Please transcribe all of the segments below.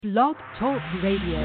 Blog Talk Radio.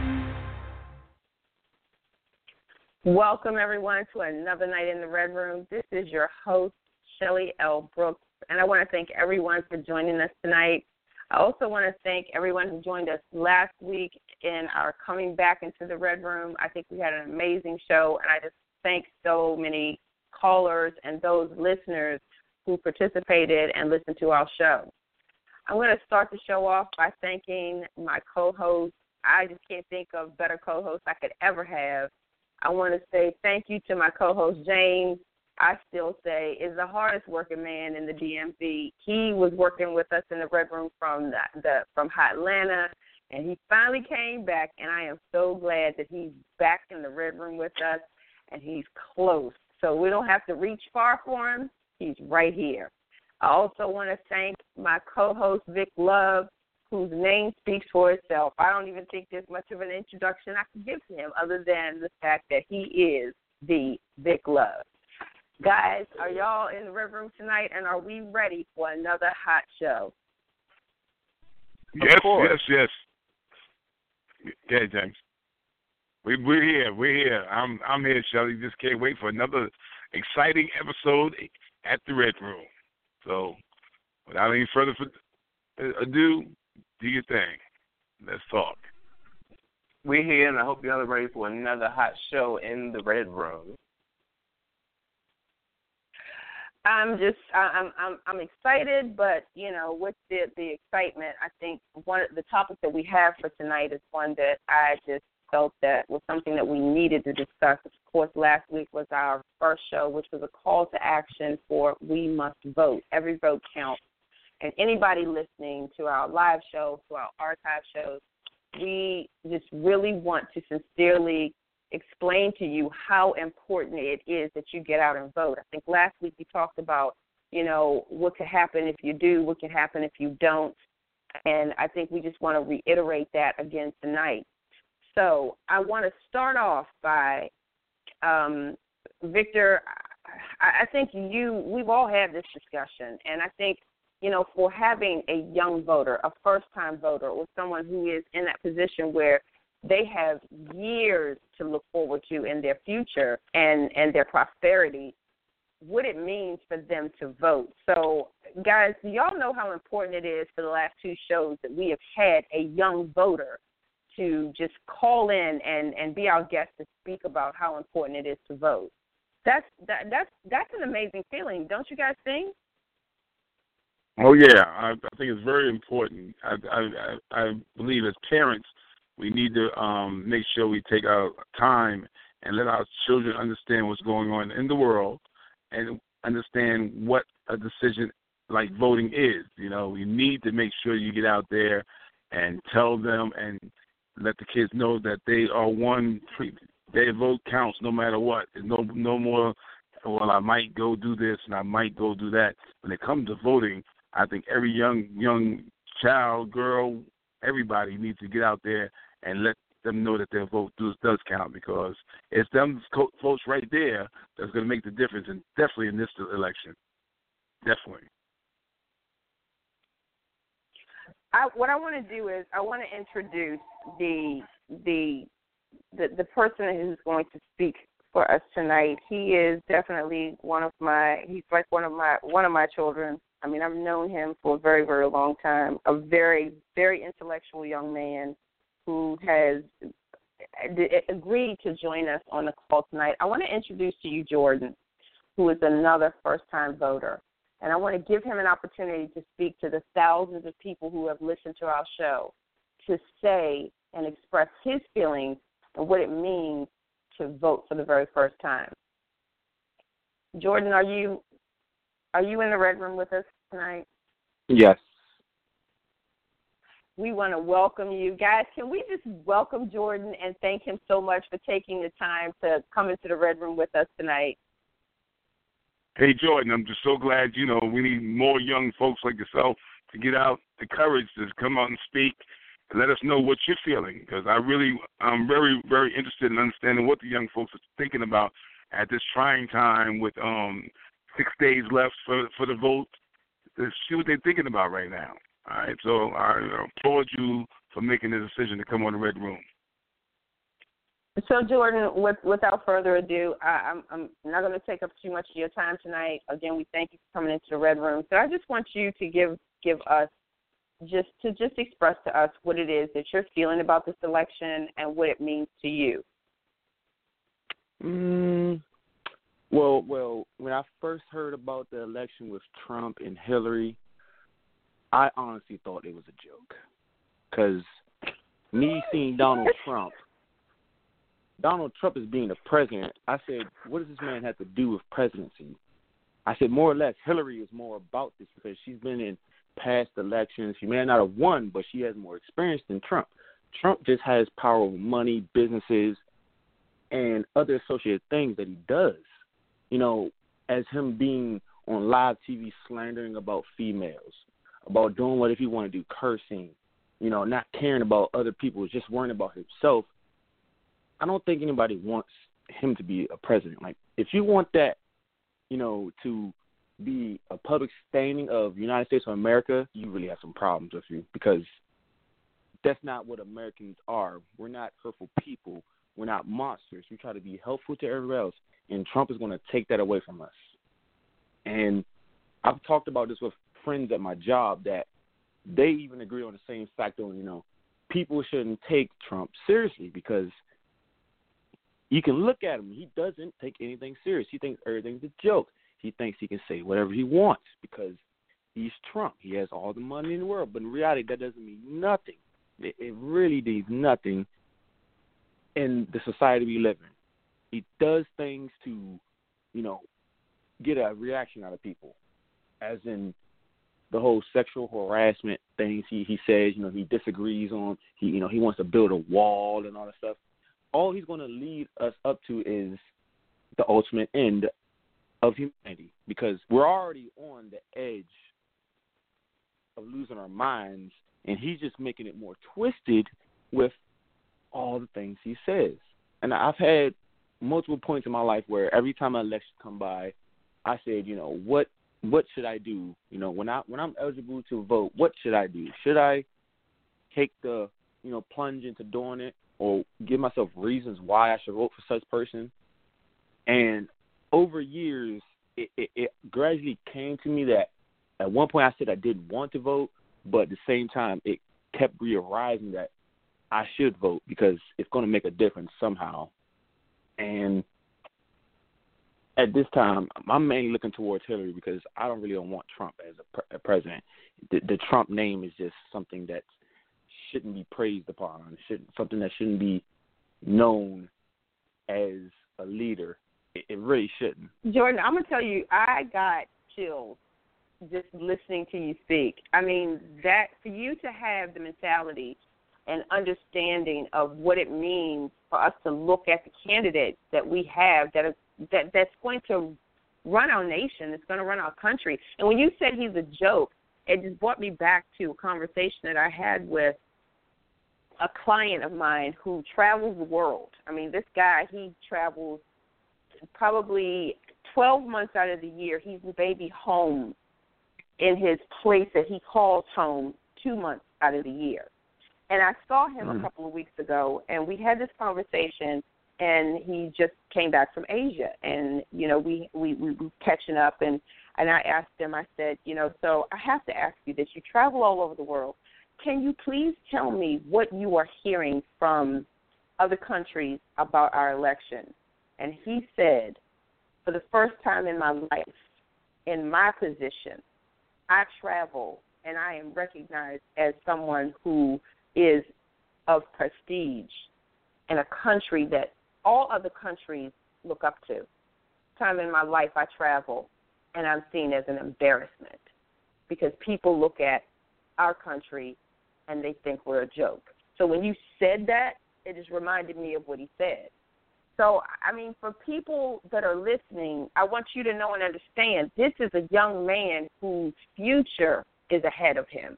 Welcome, everyone, to another night in the Red Room. This is your host, Shelly L. Brooks, and I want to thank everyone for joining us tonight. I also want to thank everyone who joined us last week in our coming back into the Red Room. I think we had an amazing show, and I just thank so many callers and those listeners who participated and listened to our show. I'm going to start the show off by thanking my co-host. I just can't think of better co-hosts I could ever have. I want to say thank you to my co-host, James. I still say is the hardest working man in the DMV. He was working with us in the Red Room from Atlanta, and he finally came back, and I am so glad that he's back in the Red Room with us, and he's close. So we don't have to reach far for him. He's right here. I also want to thank my co-host, Vic Love, whose name speaks for itself. I don't even think there's much of an introduction I can give to him other than the fact that he is the Vic Love. Guys, are y'all in the Red Room tonight, and are we ready for another hot show? Yes. Okay, James. We're here. I'm here, Shelly. Just can't wait for another exciting episode at the Red Room. So, without any further ado, do your thing. Let's talk. We're here, and I hope y'all are ready for another hot show in the Red Room. I'm excited, but with the excitement, I think one of the topics that we have for tonight is one that I just felt that was something that we needed to discuss. Of course, last week was our first show, which was a call to action for We Must Vote. Every vote counts. And anybody listening to our live show, to our archive shows, we just really want to sincerely explain to you how important it is that you get out and vote. I think last week we talked about, what could happen if you do, what could happen if you don't. And I think we just want to reiterate that again tonight. So I want to start off by, Victor, I think we've all had this discussion, and I think, for having a young voter, a first-time voter, or someone who is in that position where they have years to look forward to in their future and their prosperity, what it means for them to vote. So, guys, do y'all know how important it is for the last two shows that we have had a young voter to just call in and be our guest to speak about how important it is to vote? That's an amazing feeling, don't you guys think? Oh yeah, I think it's very important. I believe as parents, we need to make sure we take our time and let our children understand what's going on in the world and understand what a decision like voting is. We need to make sure you get out there and tell them and let the kids know that they are one. Their vote counts no matter what. There's no more, well, I might go do this and I might go do that. When it comes to voting, I think every young child, girl, everybody needs to get out there and let them know that their vote does count, because it's them votes right there that's going to make the difference, and definitely in this election. Definitely. What I want to do is I want to introduce the person who's going to speak for us tonight. He is definitely he's like one of my children. I mean, I've known him for a very, very long time. A very, very intellectual young man who has agreed to join us on the call tonight. I want to introduce to you Jordan, who is another first-time voter. And I want to give him an opportunity to speak to the thousands of people who have listened to our show, to say and express his feelings and what it means to vote for the very first time. Jordan, are you in the Red Room with us tonight? Yes. We want to welcome you. Guys, can we just welcome Jordan and thank him so much for taking the time to come into the Red Room with us tonight? Hey, Jordan, I'm just so glad, we need more young folks like yourself to get out the courage to come out and speak and let us know what you're feeling, because I'm very, very interested in understanding what the young folks are thinking about at this trying time with 6 days left for the vote, to see what they're thinking about right now. All right, so I applaud you for making the decision to come on the Red Room. So, Jordan, without further ado, I'm not going to take up too much of your time tonight. Again, we thank you for coming into the Red Room. So I just want you to give us, just express to us what it is that you're feeling about this election and what it means to you. Well, when I first heard about the election with Trump and Hillary, I honestly thought it was a joke. Because me seeing Donald Trump as being the president, I said, what does this man have to do with presidency? I said, more or less, Hillary is more about this because she's been in past elections. She may not have won, but she has more experience than Trump. Trump just has power over money, businesses, and other associated things that he does. You know, as him being on live TV slandering about females, about doing what if he want to do, cursing, you know, not caring about other people, just worrying about himself. I don't think anybody wants him to be a president. Like, if you want that, you know, to be a public standing of the United States of America, you really have some problems with you because that's not what Americans are. We're not hurtful people. We're not monsters. We try to be helpful to everyone else, and Trump is going to take that away from us. And I've talked about this with friends at my job that they even agree on the same fact that, you know, people shouldn't take Trump seriously because you can look at him. He doesn't take anything serious. He thinks everything's a joke. He thinks he can say whatever he wants because he's Trump. He has all the money in the world. But in reality, that doesn't mean nothing. It really means nothing in the society we live in. He does things to, you know, get a reaction out of people, as in the whole sexual harassment things he says, you know, he disagrees on. He wants to build a wall and all that stuff. All he's going to lead us up to is the ultimate end of humanity because we're already on the edge of losing our minds, and he's just making it more twisted with all the things he says. And I've had multiple points in my life where every time an election come by, I said, you know, what should I do? You know, when I'm eligible to vote, what should I do? Should I take the, you know, plunge into doing it or give myself reasons why I should vote for such person? And over years, it gradually came to me that at one point I said I didn't want to vote, but at the same time it kept rearising that I should vote because it's going to make a difference somehow. And at this time, I'm mainly looking towards Hillary because I don't really want Trump as a president. The Trump name is just something that shouldn't be praised upon, something that shouldn't be known as a leader. It really shouldn't. Jordan, I'm going to tell you, I got chills just listening to you speak. I mean, that for you to have the mentality and understanding of what it means for us to look at the candidates that we have that's going to run our nation, that's going to run our country. And when you said he's a joke, it just brought me back to a conversation that I had with a client of mine who travels the world. I mean, this guy, he travels probably 12 months out of the year. He's maybe home in his place that he calls home 2 months out of the year. And I saw him a couple of weeks ago, and we had this conversation, and he just came back from Asia. And, you know, we were catching up, and I asked him, I said, you know, so I have to ask you this. You travel all over the world. Can you please tell me what you are hearing from other countries about our election? And he said, for the first time in my life, in my position, I travel, and I am recognized as someone who is of prestige in a country that all other countries look up to. Time in my life I travel, and I'm seen as an embarrassment because people look at our country and they think we're a joke. So when you said that, it just reminded me of what he said. So, I mean, for people that are listening, I want you to know and understand this is a young man whose future is ahead of him.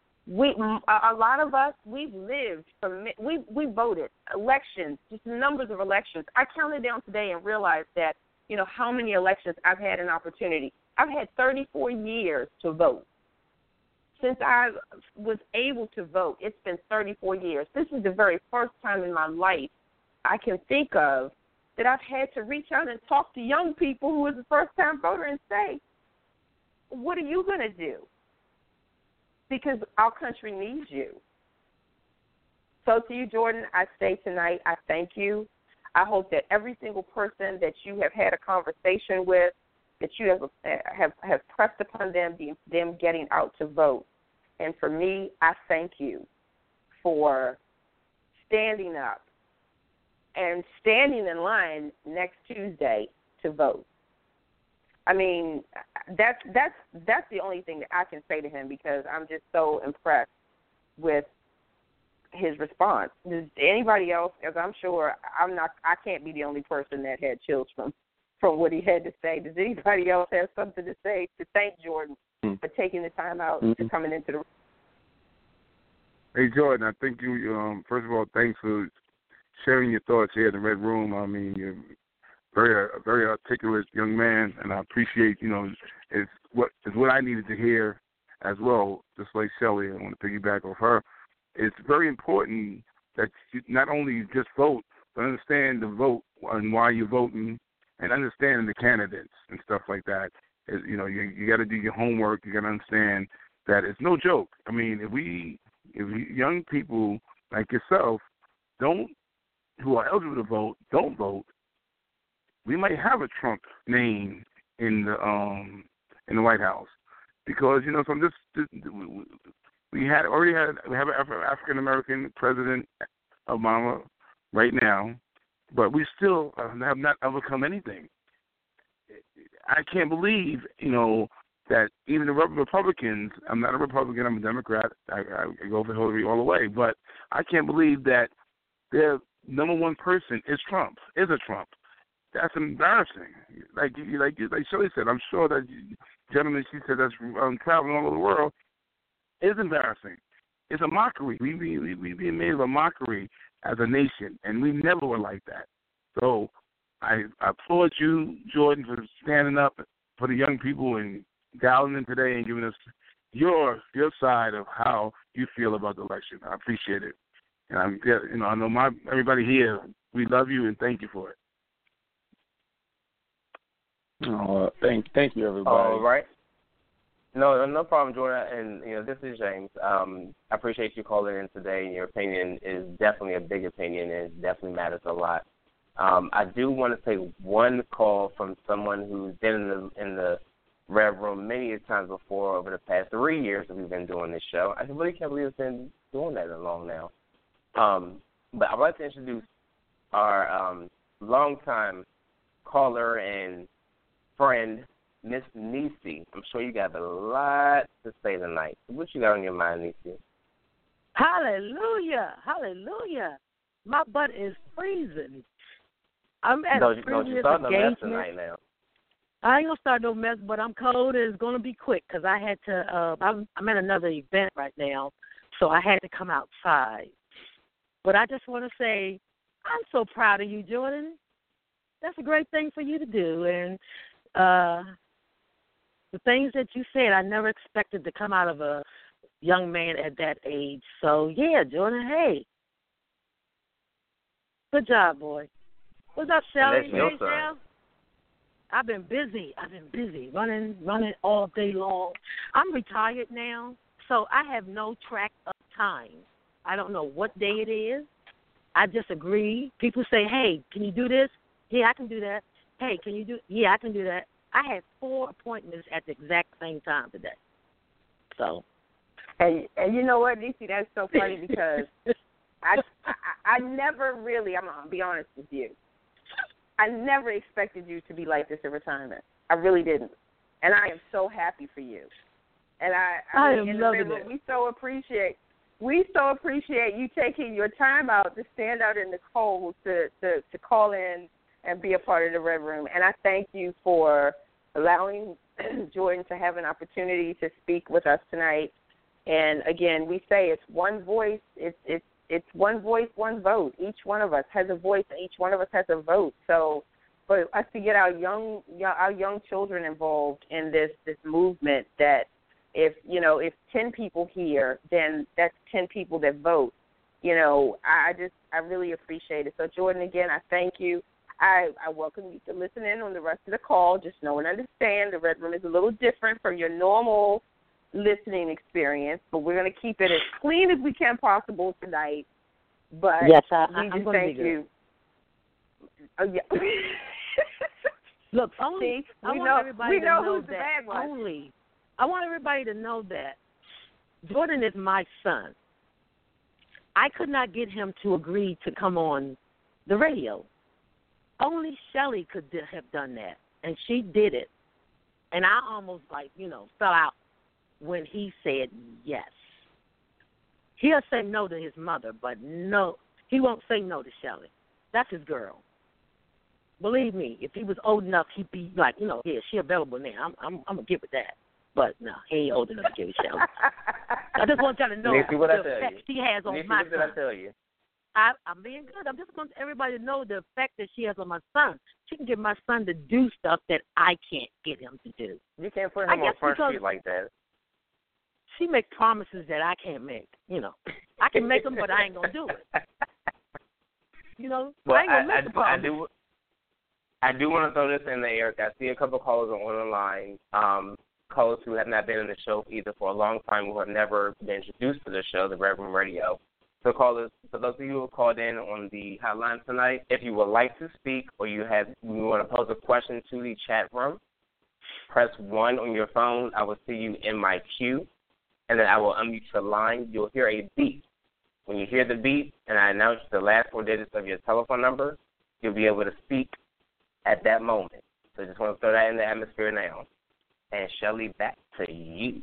A lot of us, we've lived, we voted elections, just numbers of elections. I counted down today and realized that, you know, how many elections I've had an opportunity. I've had 34 years to vote. since I was able to vote, it's been 34 years. This is the very first time in my life I can think of that I've had to reach out and talk to young people who was a first-time voter and say, what are you going to do? Because our country needs you. So to you, Jordan, I say tonight, I thank you. I hope that every single person that you have had a conversation with, that you have pressed upon them getting out to vote. And for me, I thank you for standing up and standing in line next Tuesday to vote. I mean, that's the only thing that I can say to him, because I'm just so impressed with his response. Does anybody else, as I'm sure I can't be the only person that had chills from what he had to say. Does anybody else have something to say to thank Jordan for taking the time out and coming into the? Hey, Jordan, I think you, first of all, thanks for sharing your thoughts here in the Red Room. I mean, you're a very articulate young man, and I appreciate, it's what I needed to hear as well, just like Shelley. I want to piggyback off her. It's very important that you not only just vote, but understand the vote and why you're voting, and understanding the candidates and stuff like that. You got to do your homework. You got to understand that it's no joke. I mean, if we young people like yourself who are eligible to vote, don't vote, we might have a Trump name in the White House, because we have an African American President Obama right now, but we still have not overcome anything. I can't believe that even the Republicans, I'm not a Republican, I'm a Democrat, I go for Hillary all the way, but I can't believe that their number one person is a Trump. That's embarrassing. Like Shirley said, I'm sure that gentleman, she said, that's traveling all over the world, is embarrassing. It's a mockery. We being made of a mockery as a nation, and we never were like that. So I applaud you, Jordan, for standing up for the young people and dialing in today and giving us your side of how you feel about the election. I appreciate it. And I know everybody here, we love you and thank you for it. Thank you, everybody. All right. No problem, Jordan. And this is James. I appreciate you calling in today. Your opinion is definitely a big opinion, and it definitely matters a lot. I do want to take one call from someone who's been in the Red Room many times before over the past 3 years that we've been doing this show. I really can't believe it's been doing that long now. But I'd like to introduce our longtime caller and friend, Miss Niecy. I'm sure you got a lot to say tonight. What you got on your mind, Niecy? Hallelujah. Hallelujah. My butt is freezing. I'm at a previous start no mess engagement. tonight now. I ain't going to start no mess, but I'm cold and it's going to be quick because I had to, I'm at another event right now, so I had to come outside. But I just want to say, I'm so proud of you, Jordan. That's a great thing for you to do. And the things that you said, I never expected to come out of a young man at that age. So, yeah, Jordan, hey. Good job, boy. What's up, Shelly? Hey, Shell? I've been busy. Running all day long. I'm retired now, so I have no track of time. I don't know what day it is. I just agree. People say, hey, can you do this? Yeah, I can do that. Hey, can you do – yeah, I can do that. I had 4 appointments at the exact same time today. So. And you know what, Niecy, that's so funny because I never really – I'm going to be honest with you. I never expected you to be like this in retirement. I really didn't. And I am so happy for you. And I am loving it. We so appreciate you taking your time out to stand out in the cold to call in and be a part of the Red Room. And I thank you for allowing Jordan to have an opportunity to speak with us tonight. And again, we say it's one voice. It's one voice, one vote. Each one of us has a voice, and each one of us has a vote. So, for us to get our young children involved in this movement that If 10 people hear, then that's 10 people that vote. I really appreciate it. So, Jordan, again, I thank you. I welcome you to listen in on the rest of the call. Just know and understand the Red Room is a little different from your normal listening experience, but we're going to keep it as clean as we can possible tonight. But yes, we just thank you. Oh, yeah. Look, I want everybody to know that I want everybody to know that Jordan is my son. I could not get him to agree to come on the radio. Only Shelly could have done that, and she did it. And I almost fell out when he said yes. He'll say no to his mother, but no, he won't say no to Shelly. That's his girl. Believe me, if he was old enough, he'd be like, yeah, she available now. I'm gonna give it that. But no, he ain't old enough to give it Shelly. I just want y'all to know the effect she has on my son. What I tell you? I'm being good. I'm just want everybody to know the effect that she has on my son. She can get my son to do stuff that I can't get him to do. You can't put him on Front Street like that. She makes promises that I can't make. I can make them, but I ain't gonna do it. Well, I ain't gonna make the promise. I do want to throw this in there, Eric. I see a couple of callers on the line. Callers who have not been in the show either for a long time, who have never been introduced to the show, the Red Room Radio. So callers, for those of you who called in on the hotline tonight, if you would like to speak or you want to pose a question to the chat room, press 1 on your phone. I will see you in my queue, and then I will unmute your line. You'll hear a beep. When you hear the beep and I announce the last 4 digits of your telephone number, you'll be able to speak at that moment. So just want to throw that in the atmosphere now. And Shelly, back to you.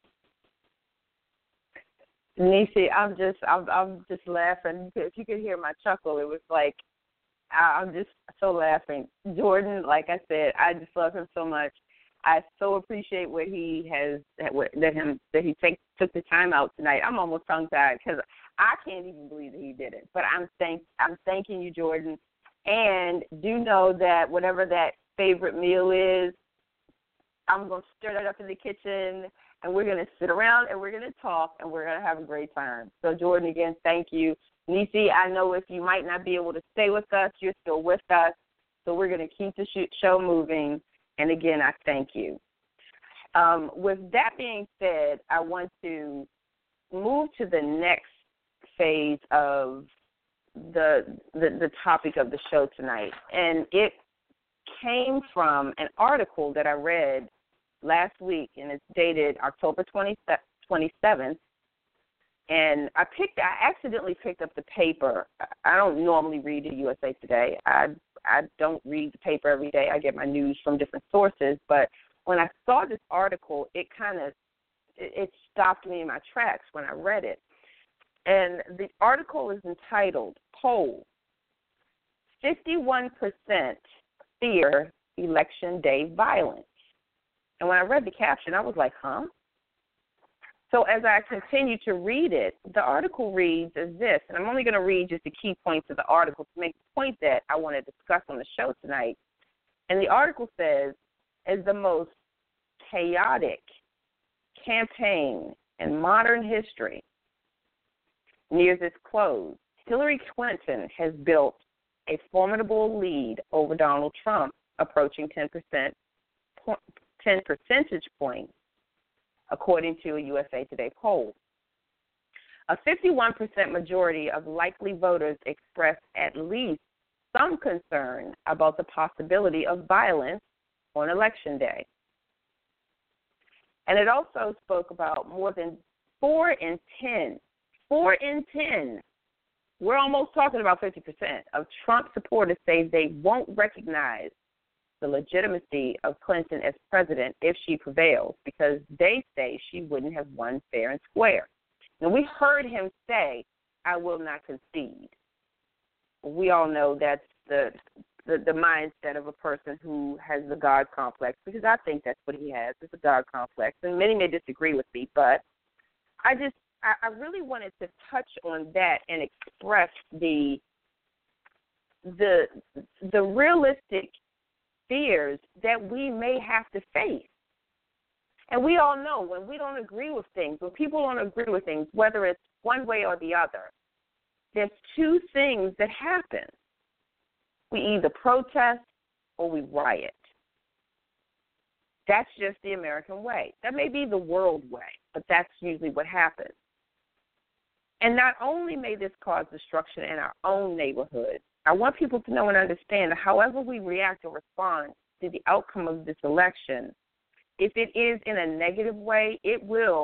Nisi, I'm just laughing. If you could hear my chuckle, it was like I'm just so laughing. Jordan, like I said, I just love him so much. I so appreciate what he has that he took the time out tonight. I'm almost tongue-tied because I can't even believe that he did it. But I'm thanking you, Jordan, and do know that whatever that favorite meal is, I'm going to stir that up in the kitchen, and we're going to sit around, and we're going to talk, and we're going to have a great time. So, Jordan, again, thank you. Nisi, I know if you might not be able to stay with us, you're still with us, so we're going to keep the show moving. And, again, I thank you. With that being said, I want to move to the next phase of the topic of the show tonight. And it came from an article that I read last week, and it's dated October 27th. And I accidentally picked up the paper. I don't normally read the USA Today. I don't read the paper every day. I get my news from different sources. But when I saw this article, it stopped me in my tracks when I read it. And the article is entitled, Poll, 51% fear election day violence. And when I read the caption, I was like, huh? So as I continue to read it, the article reads as this, and I'm only going to read just the key points of the article to make the point that I want to discuss on the show tonight. And the article says, as the most chaotic campaign in modern history nears its close, Hillary Clinton has built a formidable lead over Donald Trump, approaching 10 percentage points, according to a USA Today poll. A 51% majority of likely voters expressed at least some concern about the possibility of violence on Election Day. And it also spoke about more than 4 in 10. 4 in 10. We're almost talking about 50% of Trump supporters say they won't recognize the legitimacy of Clinton as president if she prevails, because they say she wouldn't have won fair and square. Now, we heard him say, I will not concede. We all know that's the mindset of a person who has the God complex, because I think that's what he has. It's a God complex, and many may disagree with me, but I really wanted to touch on that and express the realistic fears that we may have to face. And we all know when we don't agree with things, when people don't agree with things, whether it's one way or the other, there's two things that happen. We either protest or we riot. That's just the American way. That may be the world way, but that's usually what happens. And not only may this cause destruction in our own neighborhood, I want people to know and understand that however we react or respond to the outcome of this election, if it is in a negative way, it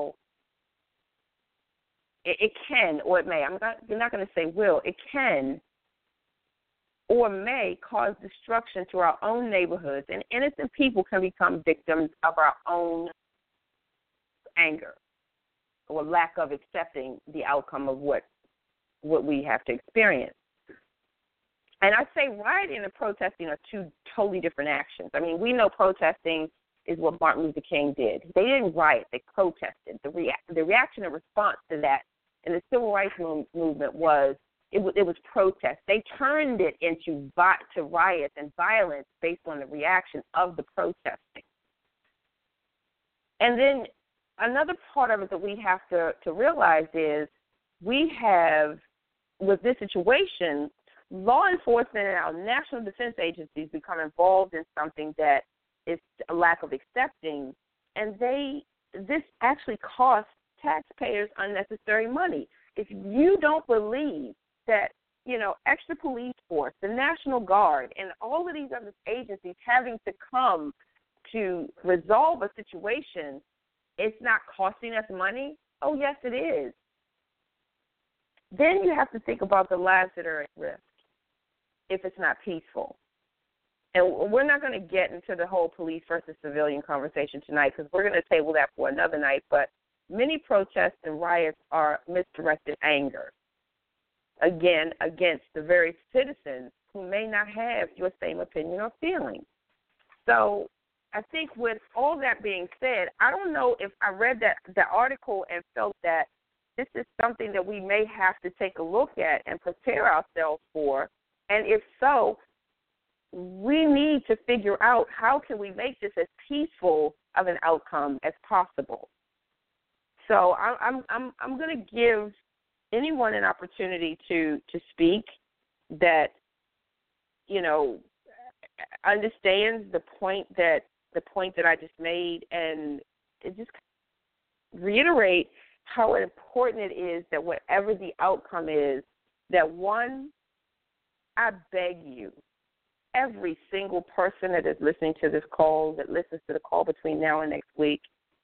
can, or it may. I'm not going to say will. It can or may cause destruction to our own neighborhoods, and innocent people can become victims of our own anger or lack of accepting the outcome of what we have to experience. And I say rioting and protesting are two totally different actions. I mean, we know protesting is what Martin Luther King did. They didn't riot, they protested. The reaction and response to that in the civil rights movement was protest. They turned it into riots and violence based on the reaction of the protesting. And then another part of it that we have to realize is we have, with this situation, law enforcement and our national defense agencies become involved in something that is a lack of accepting, and this actually costs taxpayers unnecessary money. If you don't believe that, extra police force, the National Guard, and all of these other agencies having to come to resolve a situation, it's not costing us money? Oh, yes, it is. Then you have to think about the lives that are at risk if it's not peaceful. And we're not going to get into the whole police versus civilian conversation tonight because we're going to table that for another night. But many protests and riots are misdirected anger, again, against the very citizens who may not have your same opinion or feeling. So I think with all that being said, I don't know if I read the article and felt that this is something that we may have to take a look at and prepare ourselves for. And if so, we need to figure out how can we make this as peaceful of an outcome as possible. So I'm going to give anyone an opportunity to speak that, understands the point that I just made, and just reiterate how important it is that whatever the outcome is, that one, I beg you, every single person that is listening to this call, that listens to the call between now and next week,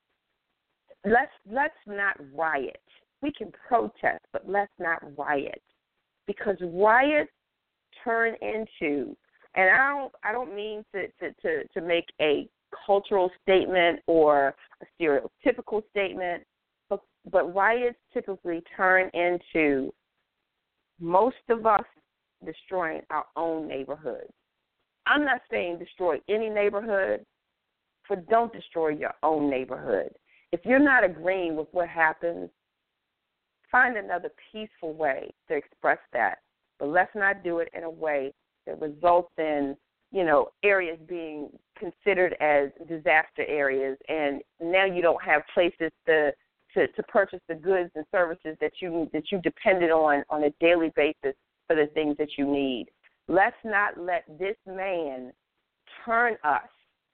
let's not riot. We can protest, but let's not riot, because riots turn into, and I don't mean to make a cultural statement or a stereotypical statement, but riots typically turn into most of us destroying our own neighborhoods. I'm not saying destroy any neighborhood, but don't destroy your own neighborhood. If you're not agreeing with what happens, find another peaceful way to express that. But let's not do it in a way that results in, areas being considered as disaster areas, and now you don't have places to purchase the goods and services that you depended on a daily basis for the things that you need. Let's not let this man turn us,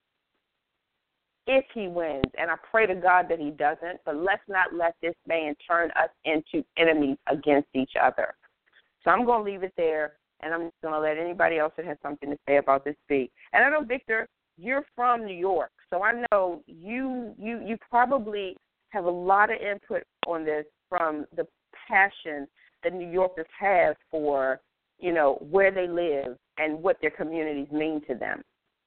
if he wins, and I pray to God that he doesn't, but let's not let this man turn us into enemies against each other. So I'm going to leave it there, and I'm just going to let anybody else that has something to say about this speak. And I know, Victor, you're from New York, so I know you probably have a lot of input on this from the passion that New Yorkers have for, where they live and what their communities mean to them.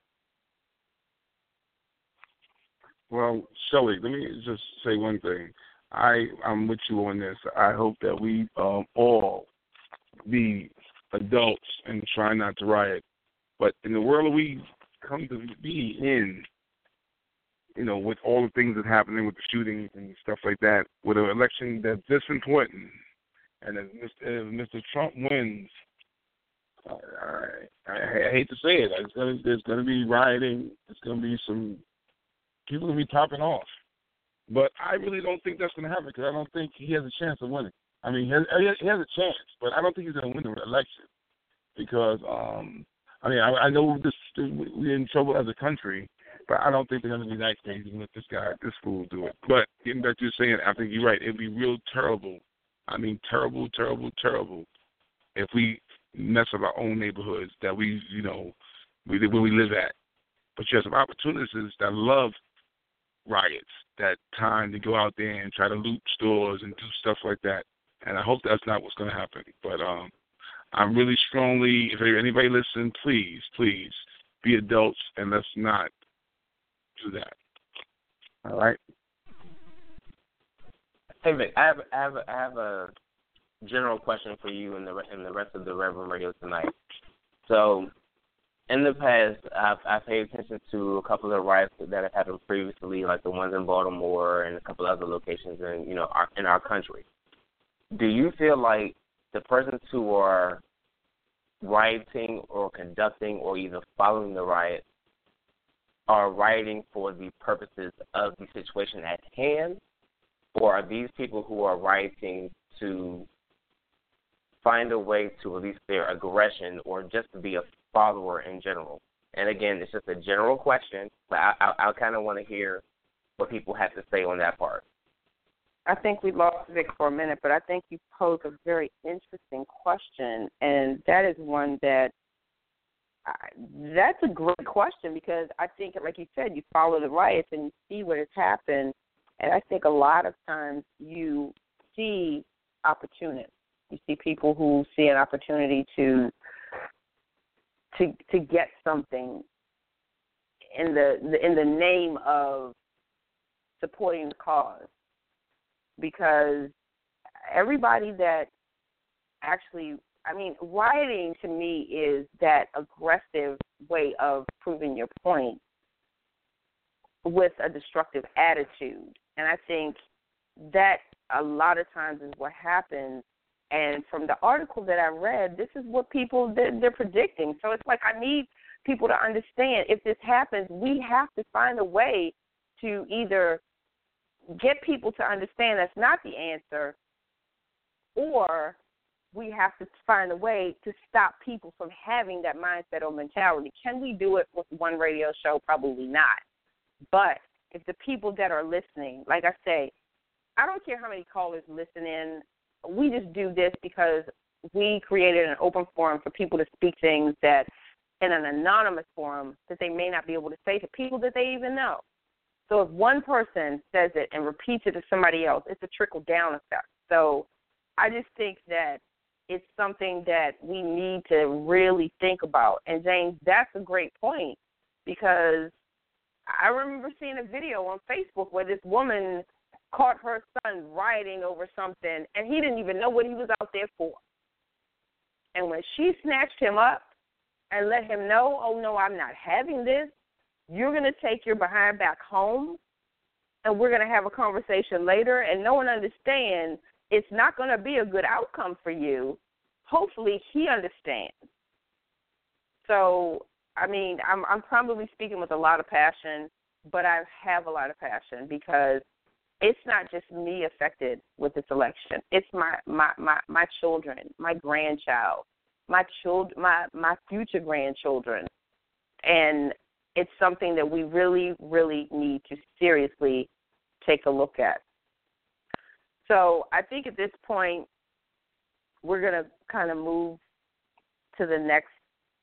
Well, Shelley, let me just say one thing. I'm with you on this. I hope that we all be adults and try not to riot. But in the world we come to be in, with all the things that are happening with the shootings and stuff like that, with an election that's this important, and if Mr. Trump wins, I hate to say it, there's going to be rioting. There's going to be some people going to be popping off. But I really don't think that's going to happen because I don't think he has a chance of winning. I mean, he has a chance, but I don't think he's going to win the election because, I know we're in trouble as a country, but I don't think they're going to be that crazy and let this fool do it. But getting back to you saying, I think you're right. It'd be real terrible. I mean, terrible, terrible, terrible if we mess up our own neighborhoods that where we live at. But you have some opportunists that love riots, that time to go out there and try to loot stores and do stuff like that. And I hope that's not what's going to happen. But I'm really strongly, if anybody listen, please be adults and let's not do that. All right. Hey Vic, I have a general question for you and the rest of the Reverend Radio tonight. So, in the past, I've paid attention to a couple of riots that have happened previously, like the ones in Baltimore and a couple of other locations in our country. Do you feel like the persons who are rioting or conducting or either following the riot are rioting for the purposes of the situation at hand, or are these people who are rioting to find a way to release their aggression or just to be a follower in general? And again, it's just a general question, but I kind of want to hear what people have to say on that part. I think we lost Vic for a minute, but I think you posed a very interesting question, and that is one that's a great question because I think, like you said, you follow the riots and you see what has happened, and I think a lot of times you see opportunists. You see people who see an opportunity to get something in the name of supporting the cause, because everybody that actually, rioting to me is that aggressive way of proving your point with a destructive attitude, and I think that a lot of times is what happens. And from the article that I read, this is what people, they're predicting. So it's like I need people to understand if this happens, we have to find a way to either get people to understand that's not the answer, or we have to find a way to stop people from having that mindset or mentality. Can we do it with one radio show? Probably not. But if the people that are listening, like I say, I don't care how many callers listen in, we just do this because we created an open forum for people to speak things that in an anonymous forum that they may not be able to say to people that they even know. So if one person says it and repeats it to somebody else, it's a trickle-down effect. So I just think that it's something that we need to really think about. And, James, that's a great point because I remember seeing a video on Facebook where this woman caught her son rioting over something, and he didn't even know what he was out there for. And when she snatched him up and let him know, oh, no, I'm not having this, you're going to take your behind back home, and we're going to have a conversation later, and no one understands it's not going to be a good outcome for you. Hopefully he understands. So, I'm probably speaking with a lot of passion, but I have a lot of passion because it's not just me affected with this election. It's my children, my grandchild, my future grandchildren. And it's something that we really, really need to seriously take a look at. So I think at this point we're going to kind of move to the next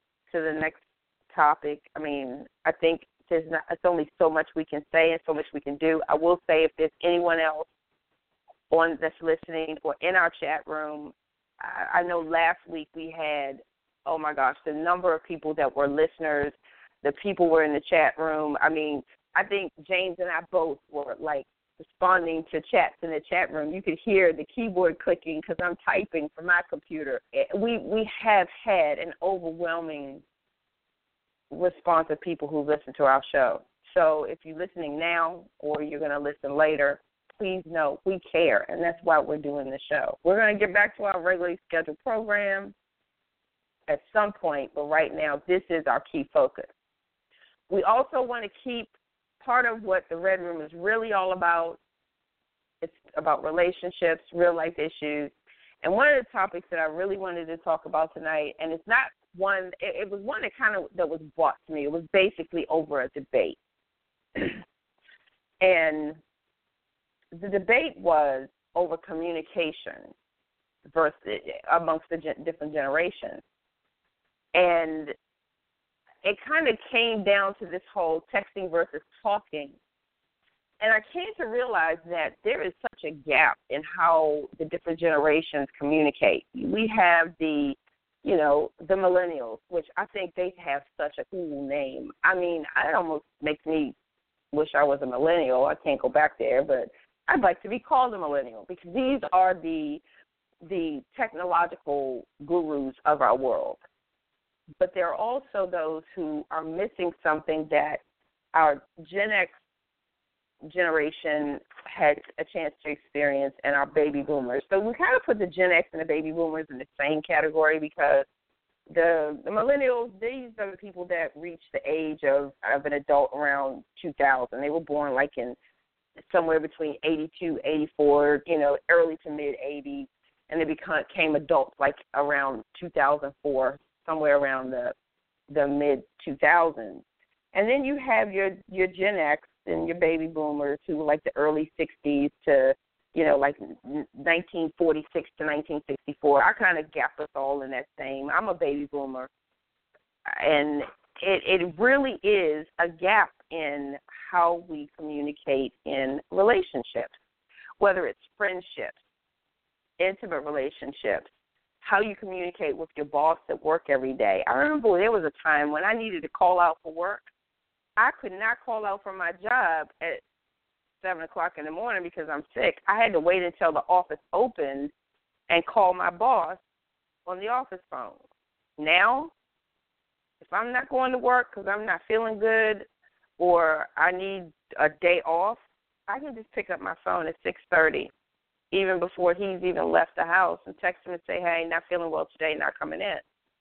topic. I think it's only so much we can say and so much we can do. I will say if there's anyone else that's listening or in our chat room, I know last week we had, oh my gosh, the number of people that were listeners, the people were in the chat room. I think James and I both were responding to chats in the chat room. You could hear the keyboard clicking because I'm typing from my computer. We have had an overwhelming response of people who listen to our show. So if you're listening now or you're going to listen later, please know we care, and that's why we're doing the show. We're going to get back to our regularly scheduled program at some point, but right now this is our key focus. We also want to keep part of what the Red Room is really all about It's about relationships, real life issues. And one of the topics that I really wanted to talk about tonight, and it's not one, it was one that was brought to me. It was basically over a debate. And the debate was over communication versus amongst the different generations. And it kind of came down to this whole texting versus talking. And I came to realize that there is such a gap in how the different generations communicate. We have the millennials, which I think they have such a cool name. I mean, it almost makes me wish I was a millennial. I can't go back there, but I'd like to be called a millennial because these are the technological gurus of our world. But there are also those who are missing something that our Gen X generation had a chance to experience, and our baby boomers. So we kind of put the Gen X and the baby boomers in the same category because the millennials, these are the people that reached the age of an adult around 2000. They were born like in somewhere between 82, 84, early to mid 80s, and they became adults like around 2004, somewhere around the mid 2000s. And then you have your Gen X and your baby boomers who were like the early 60s to, like 1946 to 1964. I kind of gap us all in that same. I'm a baby boomer. And it really is a gap in how we communicate in relationships, whether it's friendships, intimate relationships, how you communicate with your boss at work every day. I remember there was a time when I needed to call out for work. I could not call out from my job at 7 o'clock in the morning because I'm sick. I had to wait until the office opened and call my boss on the office phone. Now, if I'm not going to work because I'm not feeling good or I need a day off, I can just pick up my phone at 6:30, even before he's even left the house, and text him and say, hey, not feeling well today, not coming in.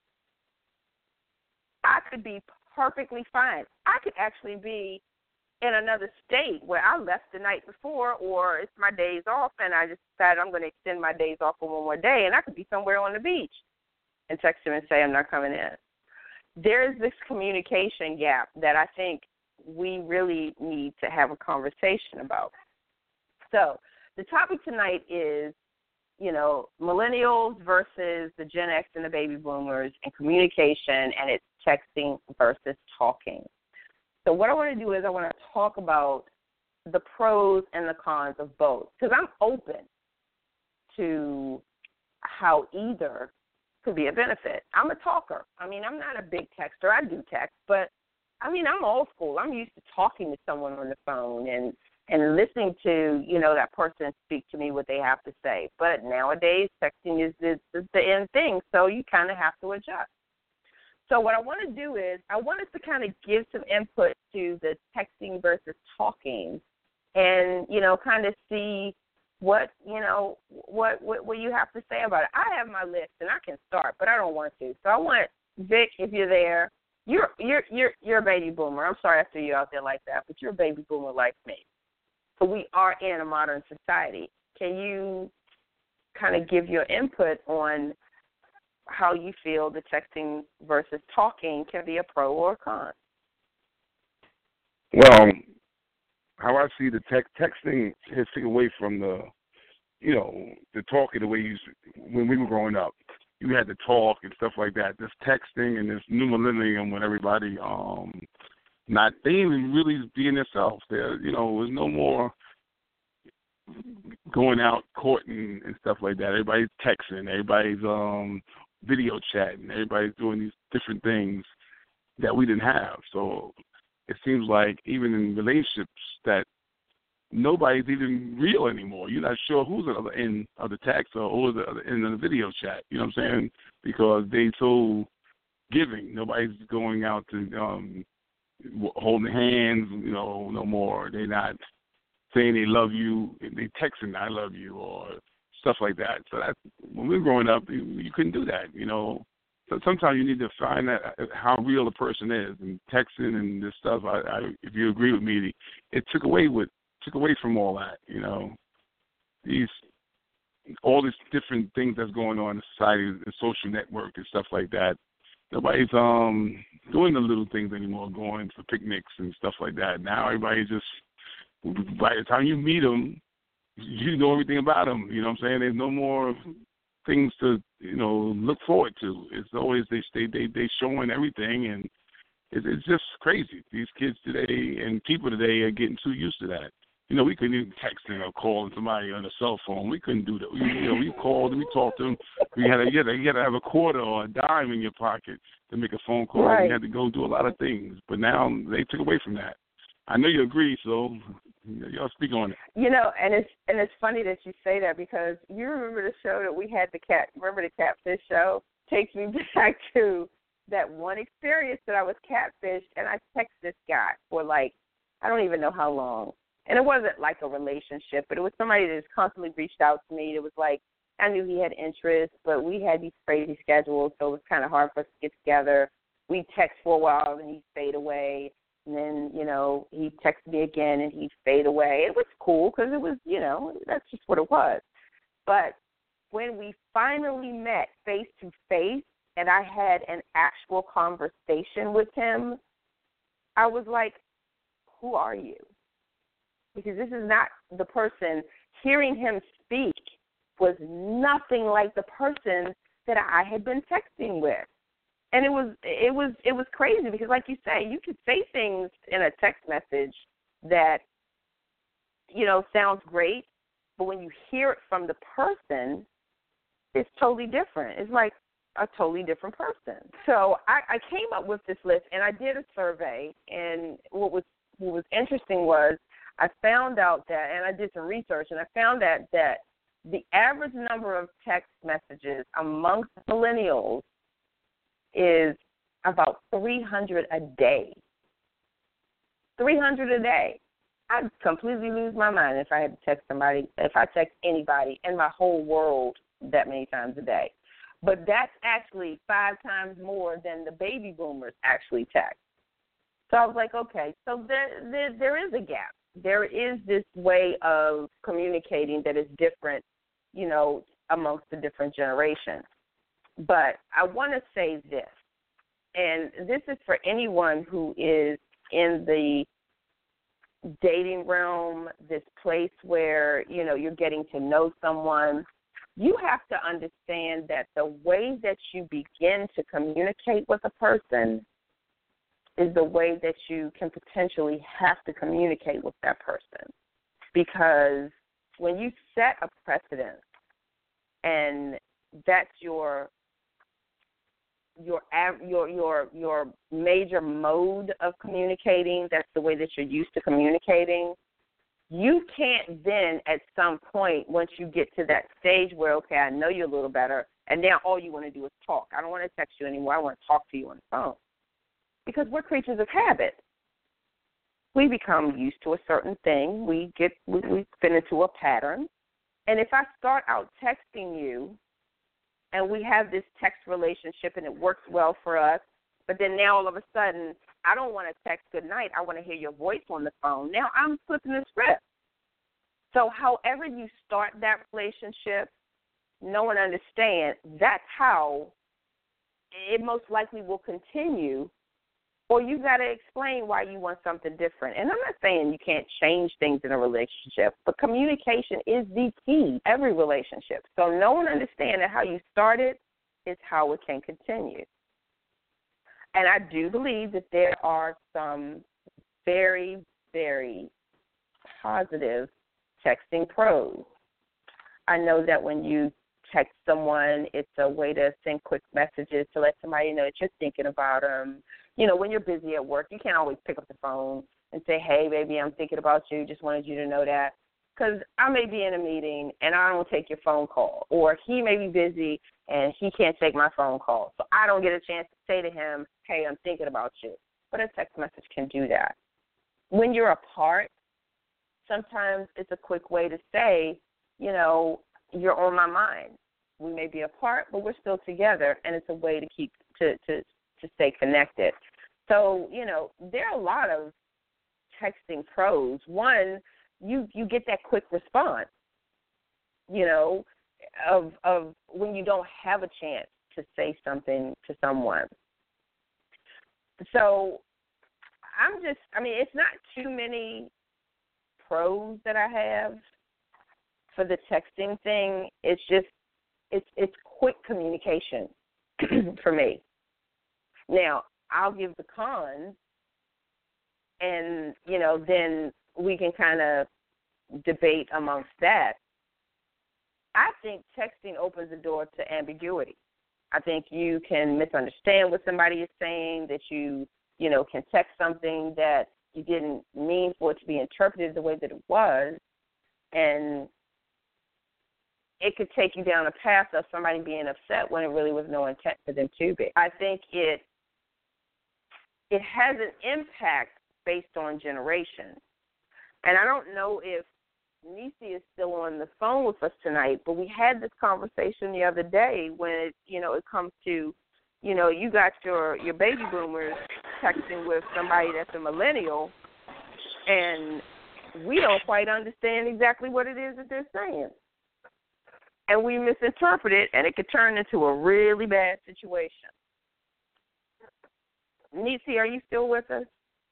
I could be perfectly fine. I could actually be in another state where I left the night before, or it's my days off and I just decided I'm going to extend my days off for one more day, and I could be somewhere on the beach and text him and say I'm not coming in. There's this communication gap that I think we really need to have a conversation about. So the topic tonight is, millennials versus the Gen X and the baby boomers and communication, and it's texting versus talking. So what I want to do is I want to talk about the pros and the cons of both, because I'm open to how either could be a benefit. I'm a talker. I mean, I'm not a big texter. I do text, but, I'm old school. I'm used to talking to someone on the phone and listening to, that person speak to me what they have to say. But nowadays, texting is the end thing, so you kind of have to adjust. So what I want to do is I want us to kind of give some input to the texting versus talking and, kind of see what you have to say about it. I have my list, and I can start, but I don't want to. So I want Vic, if you're there, you're a baby boomer. I'm sorry I threw you out there like that, but you're a baby boomer like me. So we are in a modern society. Can you kind of give your input on how you feel the texting versus talking can be a pro or a con? Well, how I see the texting has taken away from the talking the way you when we were growing up. You had to talk and stuff like that. This texting and this new millennium when everybody they even really being themselves. There, there's no more going out courting and stuff like that. Everybody's texting. Everybody's video chatting. Everybody's doing these different things that we didn't have. So it seems like even in relationships that nobody's even real anymore. You're not sure who's at the other end of the text or who's at the other end of the video chat. You know what I'm saying? Because they so giving. Nobody's going out to holding hands. No more. They're not saying they love you. They texting I love you or stuff like that. So that's, when we were growing up, you couldn't do that. So sometimes you need to find out how real the person is. And texting and this stuff, if you agree with me, it took away from all that, all these different things that's going on in society, the social network and stuff like that. Nobody's doing the little things anymore, going for picnics and stuff like that. Now everybody just, by the time you meet them, you know everything about them. You know what I'm saying? There's no more things to, look forward to. It's always they showing everything, and it's just crazy. These kids today and people today are getting too used to that. We couldn't even texting or calling somebody on a cell phone. We couldn't do that. We called and we talked to them. You had to have a quarter or a dime in your pocket to make a phone call. Right. You had to go do a lot of things. But now they took away from that. I know you agree, so y'all speak on it. And it's funny that you say that, because you remember the show that we had, the Catfish show? Takes me back to that one experience that I was catfished, and I texted this guy for I don't even know how long. And it wasn't like a relationship, but it was somebody that just constantly reached out to me. It was I knew he had interest, but we had these crazy schedules, so it was kind of hard for us to get together. We text for a while, and he'd fade away. And then, he texted me again, and he'd fade away. It was cool because it was, that's just what it was. But when we finally met face-to-face and I had an actual conversation with him, I was like, who are you? Because this is not the person. Hearing him speak was nothing like the person that I had been texting with. And it was crazy because, like you say, you could say things in a text message that, sounds great, but when you hear it from the person, it's totally different. It's like a totally different person. So I came up with this list, and I did a survey, and what was interesting was I found out that, and I did some research, and I found that the average number of text messages amongst millennials is about 300 a day. 300 a day. I'd completely lose my mind if I had to text somebody, if I text anybody in my whole world that many times a day. But that's actually 5 times more than the baby boomers actually text. So I was like, okay, so there is a gap. There is this way of communicating that is different, amongst the different generations. But I want to say this, and this is for anyone who is in the dating realm, this place where, you're getting to know someone. You have to understand that the way that you begin to communicate with a person is the way that you can potentially have to communicate with that person. Because when you set a precedent and that's your major mode of communicating, that's the way that you're used to communicating, you can't then at some point, once you get to that stage where, okay, I know you a little better, and now all you want to do is talk. I don't want to text you anymore. I want to talk to you on the phone. Because we're creatures of habit. We become used to a certain thing. We fit into a pattern. And if I start out texting you and we have this text relationship and it works well for us, but then now all of a sudden I don't want to text good night. I want to hear your voice on the phone. Now I'm flipping the script. So however you start that relationship, no one understands that's how it most likely will continue. Or you got to explain why you want something different. And I'm not saying you can't change things in a relationship, but communication is the key, every relationship. So no one understands that how you started is how it can continue. And I do believe that there are some very, very positive texting pros. I know that when you text someone, it's a way to send quick messages to let somebody know that you're thinking about them. When you're busy at work, you can't always pick up the phone and say, hey, baby, I'm thinking about you. Just wanted you to know that. Because I may be in a meeting and I don't take your phone call. Or he may be busy and he can't take my phone call. So I don't get a chance to say to him, hey, I'm thinking about you. But a text message can do that. When you're apart, sometimes it's a quick way to say, you're on my mind. We may be apart, but we're still together, and it's a way to keep to stay connected. So, there are a lot of texting pros. One, you get that quick response. of when you don't have a chance to say something to someone. So it's not too many pros that I have for the texting thing. It's just, it's quick communication for me. Now, I'll give the cons, and, then we can kind of debate amongst that. I think texting opens the door to ambiguity. I think you can misunderstand what somebody is saying, that you can text something that you didn't mean for it to be interpreted the way that it was, and it could take you down a path of somebody being upset when it really was no intent for them to be. I think it has an impact based on generation. And I don't know if Nisi is still on the phone with us tonight, but we had this conversation the other day when it comes to, you got your baby boomers texting with somebody that's a millennial, and we don't quite understand exactly what it is that they're saying. And we misinterpret it, and it could turn into a really bad situation. Nisi, are you still with us?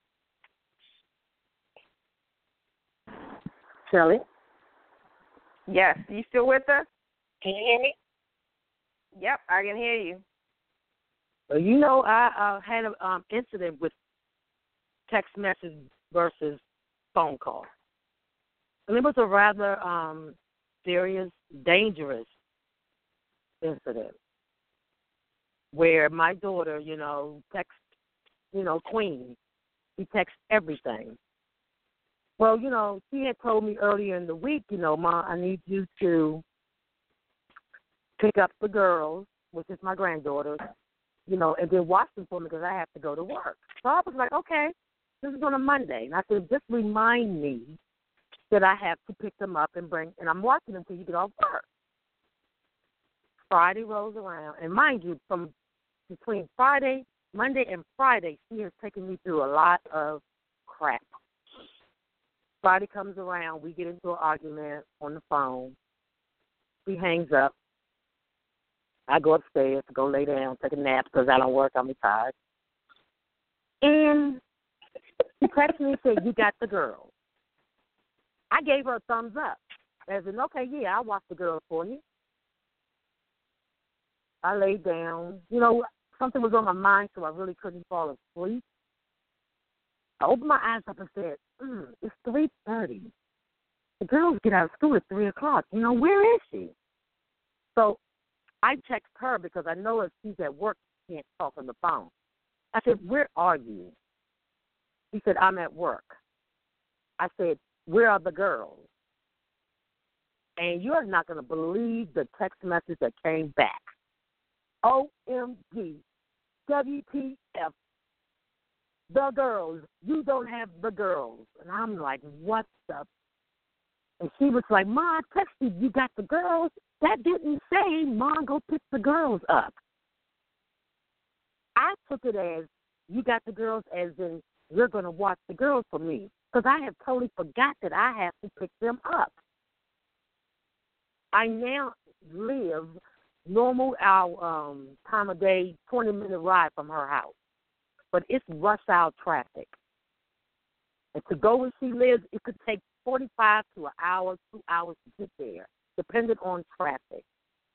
Shelley? Yes, you still with us? Can you hear me? Yep, I can hear you. Well, I had an incident with text message versus phone call. And it was a rather serious, dangerous incident where my daughter, texts, Queen. She texts everything. Well, she had told me earlier in the week, Ma, I need you to pick up the girls, which is my granddaughters, and then watch them for me because I have to go to work. So I was like, okay, this is on a Monday. And I said, just remind me that I have to pick them up and I'm watching them until you get off work. Friday rolls around, and mind you, from between Monday and Friday, she has taken me through a lot of crap. Friday comes around, we get into an argument on the phone. She hangs up. I go upstairs to go lay down, take a nap because I don't work, I'm retired. And she texted me and said, you got the girls. I gave her a thumbs up. As in, okay, yeah, I'll watch the girls for you. I laid down. Something was on my mind, so I really couldn't fall asleep. I opened my eyes up and said, it's 3:30. The girls get out of school at 3 o'clock. Where is she? So I text her because I know if she's at work, she can't talk on the phone. I said, where are you? She said, I'm at work. I said, where are the girls? And you're not going to believe the text message that came back. OMG, WTF, the girls, you don't have the girls. And I'm like, what the? And she was like, Ma, I texted you got the girls. That didn't say, Mom, go pick the girls up. I took it as, you got the girls as in, you're going to watch the girls for me. Because I have totally forgot that I have to pick them up. I now live normal our time of day, 20-minute ride from her house. But it's rush hour traffic. And to go where she lives, it could take 45 to an hour, 2 hours to get there, depending on traffic.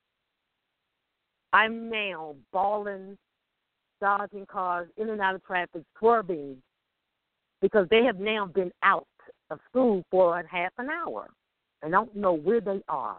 I'm now bawling, dodging cars, in and out of traffic, swerving, because they have now been out of school for a half an hour and don't know where they are.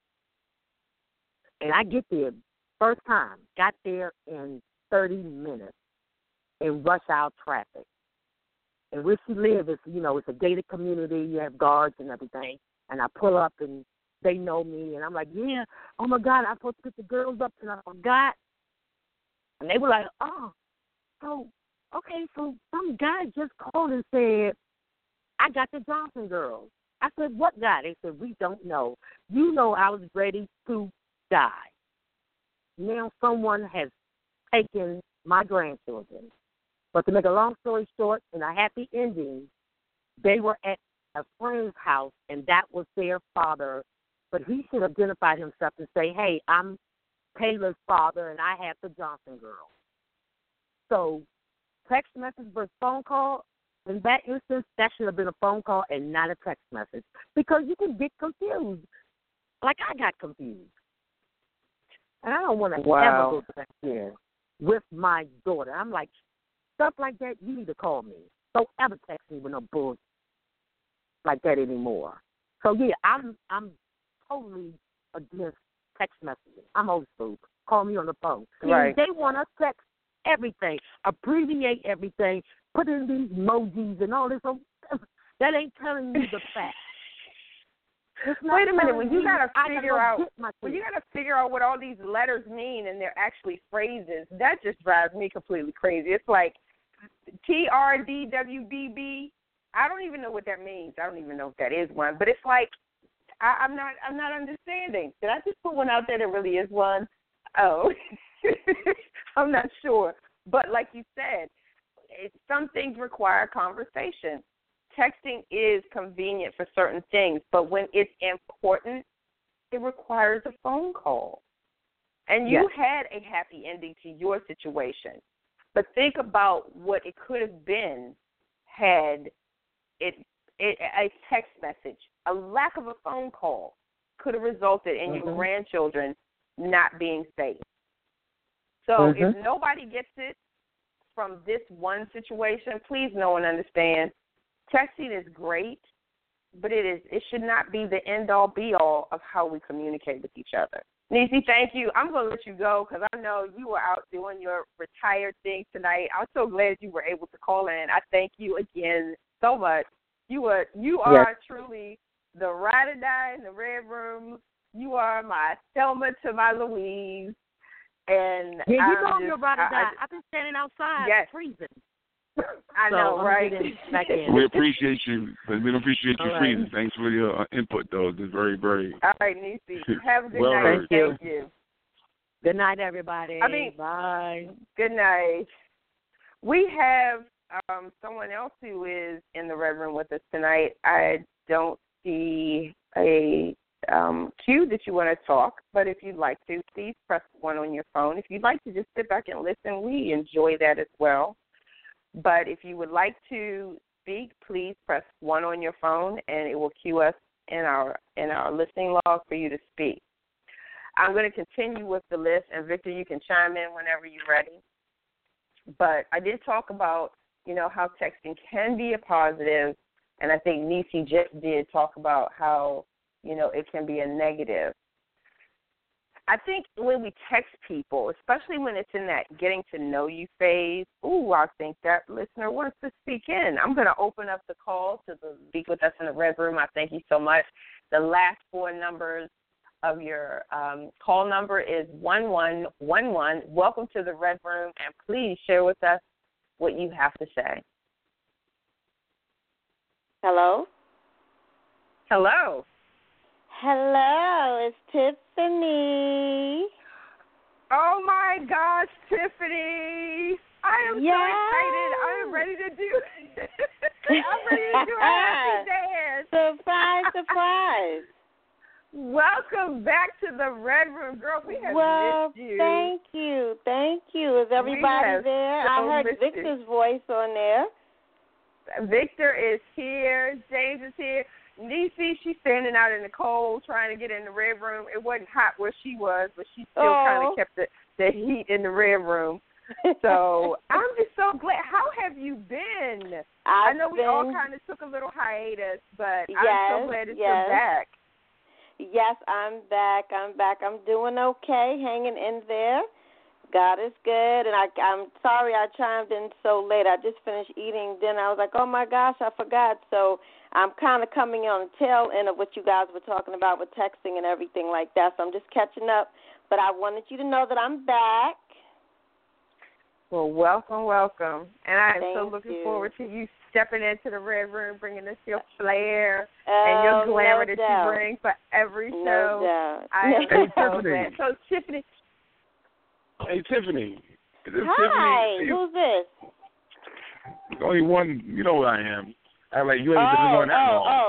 And I get there, first time, got there in 30 minutes in rush hour traffic. And where she lives, it's a gated community. You have guards and everything. And I pull up, and they know me. And I'm like, yeah, oh, my God, I'm supposed to pick the girls up, and I forgot. And they were like, oh, so, okay, so some guy just called and said, I got the Johnson girls. I said, what guy? They said, we don't know. I was ready to die. Now someone has taken my grandchildren. But to make a long story short, in a happy ending, they were at a friend's house, and that was their father but he should identify himself and say, hey, I'm Kayla's father and I have the Johnson girl. So text message versus phone call, in that instance, that should have been a phone call and not a text message because you can get confused. Like I got confused. And I don't want to ever go back there with my daughter. I'm like, stuff like that, you need to call me. Don't ever text me with no bull like that anymore. So, yeah, I'm totally against text messaging. I'm old school. Call me on the phone. Right. They want us to text everything, abbreviate everything, put in these emojis and all this. That ain't telling you the facts. Wait a minute, when you gotta figure out what all these letters mean and they're actually phrases, that just drives me completely crazy. It's like TRDWBB. I don't even know what that means. I don't even know if that is one. But it's like I'm not understanding. Did I just put one out there that really is one? Oh, I'm not sure. But like you said, some things require conversation. Texting is convenient for certain things, but when it's important, it requires a phone call. And you had a happy ending to your situation. But think about what it could have been had a text message. A lack of a phone call could have resulted in your grandchildren not being safe. So if nobody gets it from this one situation, please know and understand, texting is great, but it should not be the end-all, be-all of how we communicate with each other. Niecy, thank you. I'm going to let you go because I know you were out doing your retired thing tonight. I'm so glad you were able to call in. I thank you again so much. You are truly the ride or die in the Red Room. You are my Thelma to my Louise. And you know you're ride or die. I've been standing outside freezing. I know, right? We appreciate you, but we don't appreciate you freezing. Thanks for your input, though. It's very, very. All right, Niecy. Have a good night. Thank you. Good night, everybody. Bye. Good night. We have someone else who is in the Red Room with us tonight. I don't see a cue that you want to talk, but if you'd like to, please press 1 on your phone. If you'd like to just sit back and listen, we enjoy that as well. But if you would like to speak, please press 1 on your phone, and it will cue us in our listening log for you to speak. I'm going to continue with the list, and Victor, you can chime in whenever you're ready. But I did talk about, how texting can be a positive, and I think Niecy just did talk about how, it can be a negative. I think when we text people, especially when it's in that getting to know you phase, I think that listener wants to speak in. I'm going to open up the call to speak with us in the Red Room. I thank you so much. The last 4 numbers of your call number is 1111. Welcome to the Red Room, and please share with us what you have to say. Hello? Hello. Hello, it's Tiffany. Oh, my gosh, Tiffany. I am so excited. I am ready to do I'm ready to do a happy dance. Surprise, surprise. Welcome back to the Red Room. Girl, we have missed you. Thank you. Is everybody there? I heard Victor's voice on there. Victor is here. James is here. Niecy, she's standing out in the cold trying to get in the Red Room. It wasn't hot where she was, but she still kind of kept the heat in the Red Room. So I'm just so glad. How have you been? I know we all kind of took a little hiatus, but I'm so glad that you're back. Yes, I'm back. I'm doing okay, hanging in there. God is good, and I'm sorry I chimed in so late. I just finished eating dinner. I was like, oh, my gosh, I forgot. So I'm kind of coming on the tail end of what you guys were talking about with texting and everything like that. So I'm just catching up. But I wanted you to know that I'm back. Well, welcome. And I am so looking forward to you stepping into the Red Room, bringing us your flair and your glamour that you bring for every show. No doubt. I am so glad. So, Tiffany. Hey, Tiffany. Hi. Tiffany. Who's this? Only one. You know who I am. I like you ain't been on that long.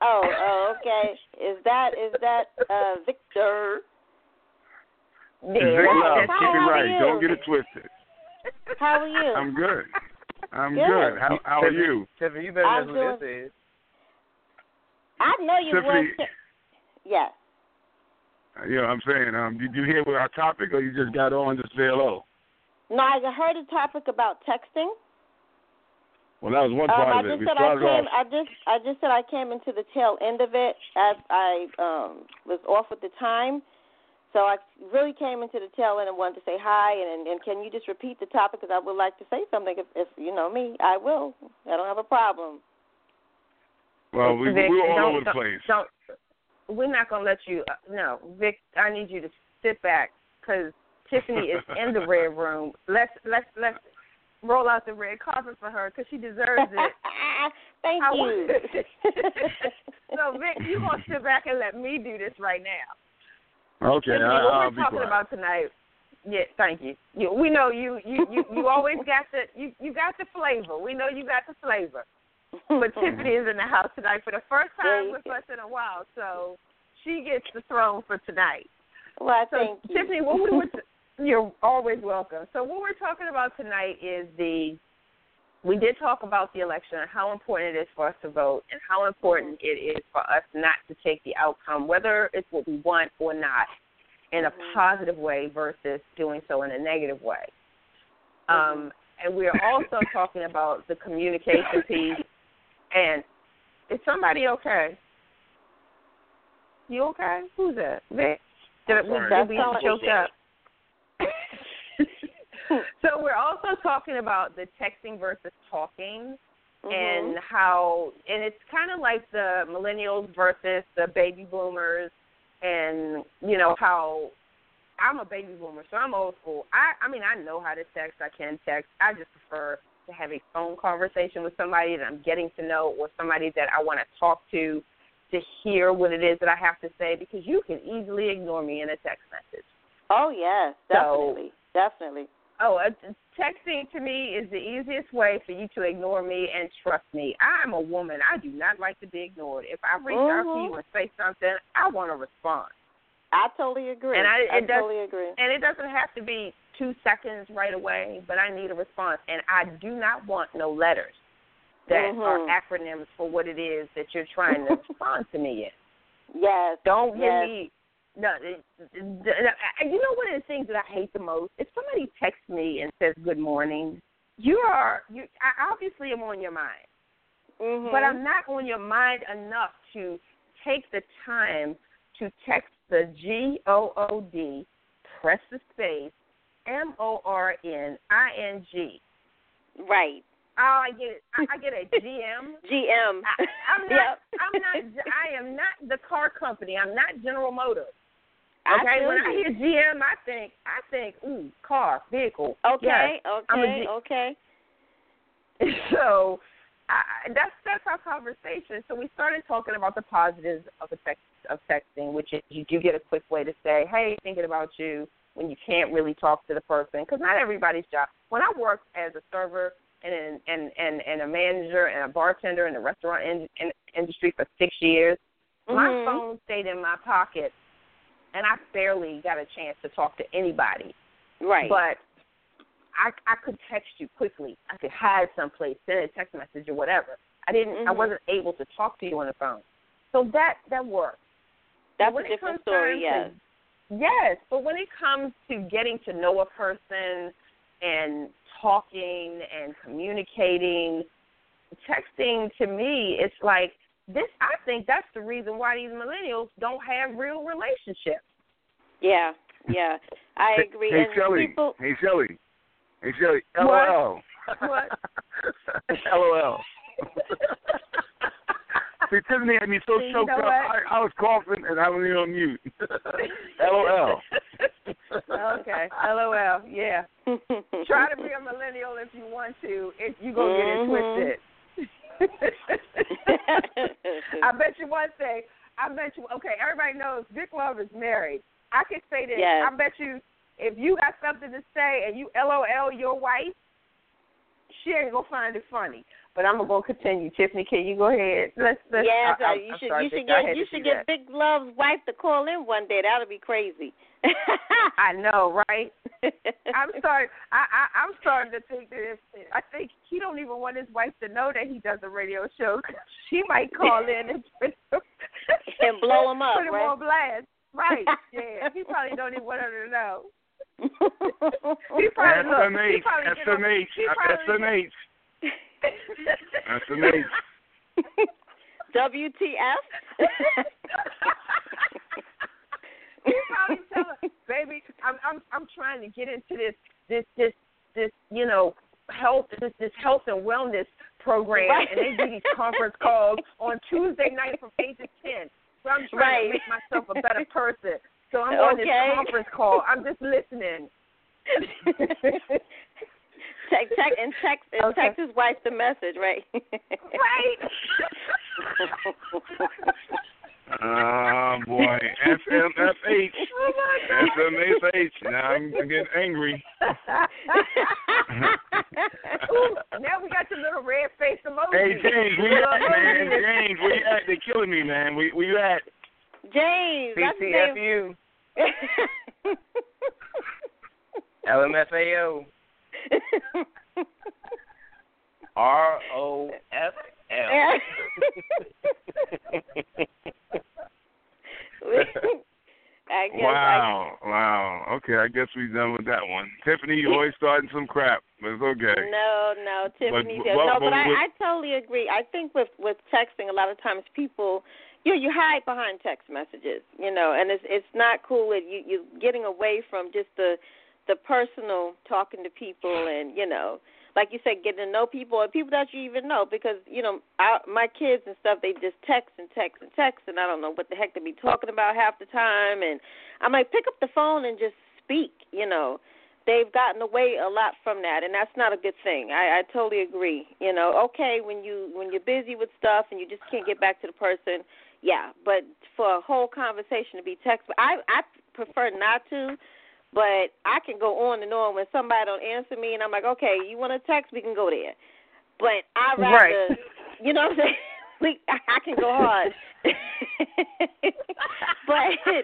Oh, okay. Is that Victor? Big love. Hi, Keep it how are right. you? Don't get it twisted. How are you? I'm good. I'm Good. good. How are you? Tiffany, you better I'm know who this is. I know you Tiffany, was. Yes. you know what I'm saying? Did you hear our topic, or you just got on to say hello? No, I heard a topic about texting. Well, that was one part of it. We started off. I just said I came into the tail end of it as I was off at the time. So I really came into the tail end and wanted to say hi. And can you just repeat the topic? Because I would like to say something. If you know me, I will. I don't have a problem. Well, we Vic, were all don't- over the place. We're not going to let you. No, Vic, I need you to sit back because Tiffany is in the red room. Let's roll out the red carpet for her because she deserves it. Thank you. So, Vic, you're going to sit back and let me do this right now. Okay, Tiffany, I'll what be we're talking quiet. about tonight. Yeah, thank you. We know you always got you got the flavor. We know you got the flavor. But Tiffany is in the house tonight for the first time with us in a while, so she gets the throne for tonight. Well, So, thank you. Tiffany, you're always welcome. So what we're talking about tonight is we did talk about the election and how important it is for us to vote and how important it is for us not to take the outcome, whether it's what we want or not, in a positive way versus doing so in a negative way. And we're also talking about the communication piece. And is somebody okay? You okay? Who's that? Vic? Did we choke up? So we're also talking about the texting versus talking and how, and it's kind of like the millennials versus the baby boomers, and, you know, how I'm a baby boomer, so I'm old school. I mean, I know how to text. I can text. I just prefer to have a phone conversation with somebody that I'm getting to know or somebody that I want to talk to hear what it is that I have to say, because you can easily ignore me in a text message. Oh, yes, definitely. Definitely. Texting to me is the easiest way for you to ignore me and trust me. I'm a woman. I do not like to be ignored. If I reach out to you and say something, I want to respond. I totally agree. And I totally agree. And it doesn't have to be 2 seconds right away, but I need a response. And I do not want no letters that are acronyms for what it is that you're trying to respond to me in. Yes. Don't give me. No, you know, one of the things that I hate the most, if somebody texts me and says good morning, I obviously am on your mind, but I'm not on your mind enough to take the time to text the GOOD, press the space, MORNING. Right. Oh, I get it. I get a GM. GM. I am not the car company. I'm not General Motors. Okay, when I hear GM, I think, ooh, car, vehicle. Okay, yes, okay. So that's our conversation. So we started talking about the positives of texting, which is you do get a quick way to say, hey, thinking about you when you can't really talk to the person, because not everybody's job. When I worked as a server and a manager and a bartender in the restaurant industry for 6 years, my phone stayed in my pocket. And I barely got a chance to talk to anybody. Right. But I could text you quickly. I could hide someplace, send a text message or whatever. I wasn't able to talk to you on the phone. So that works. That's a different story, yes. Yes, but when it comes to getting to know a person and talking and communicating, texting to me, it's like, I think that's the reason why these millennials don't have real relationships. Yeah, I agree. Hey, and Shelly. LOL. What? LOL. See, Tiffany had me so choked up. I was coughing and I was on mute. LOL. Okay, LOL. Yeah. Try to be a millennial if you want to. If you gonna get it twisted. I bet you one thing. Okay, everybody knows Vic Love is married. I could say this. Yes. I bet you if you got something to say and you LOL your wife, she ain't gonna find it funny. But I'm gonna continue. Tiffany, can you go ahead? Let's Yeah, I'm sorry, you should get Big Love's wife to call in one day. That'll be crazy. I know, right? I'm sorry. I'm starting to think that I think he don't even want his wife to know that he does a radio show. She might call in and blow him up, put him on blast. Right? Yeah. He probably don't even want her to know. He probably SMH. WTF? You probably tell her, baby, I'm trying to get into this this health and wellness program, right. And they do these conference calls on Tuesday night from 8 to 10. So I'm trying to make myself a better person. So I'm on this conference call. I'm just listening. Text his wife the message, right? Right. Oh, boy. SMFH. SMFH. Now I'm getting angry. Ooh, now we got your little red face emoji. Hey, James, where you at, man? James, where you at? They're killing me, man. Where you at? James, that's CCFU. LMFAO. ROFL. Wow. Okay, I guess we're done with that one. Tiffany, you always starting some crap, but it's okay. No, Tiffany. But I totally agree. I think with texting, a lot of times people, you hide behind text messages, and it's not cool. You're getting away from just the personal talking to people and, like you said, getting to know people or people that you even know because, my kids and stuff, they just text, and I don't know what the heck they be talking about half the time. And I'm like, pick up the phone and just speak, They've gotten away a lot from that, and that's not a good thing. I totally agree. Okay, when you're busy with stuff and you just can't get back to the person, yeah, but for a whole conversation to be text, I prefer not to. But I can go on and on when somebody don't answer me, and I'm like, okay, you want to text? We can go there. But I'd rather, you know what I'm saying? I can go hard. But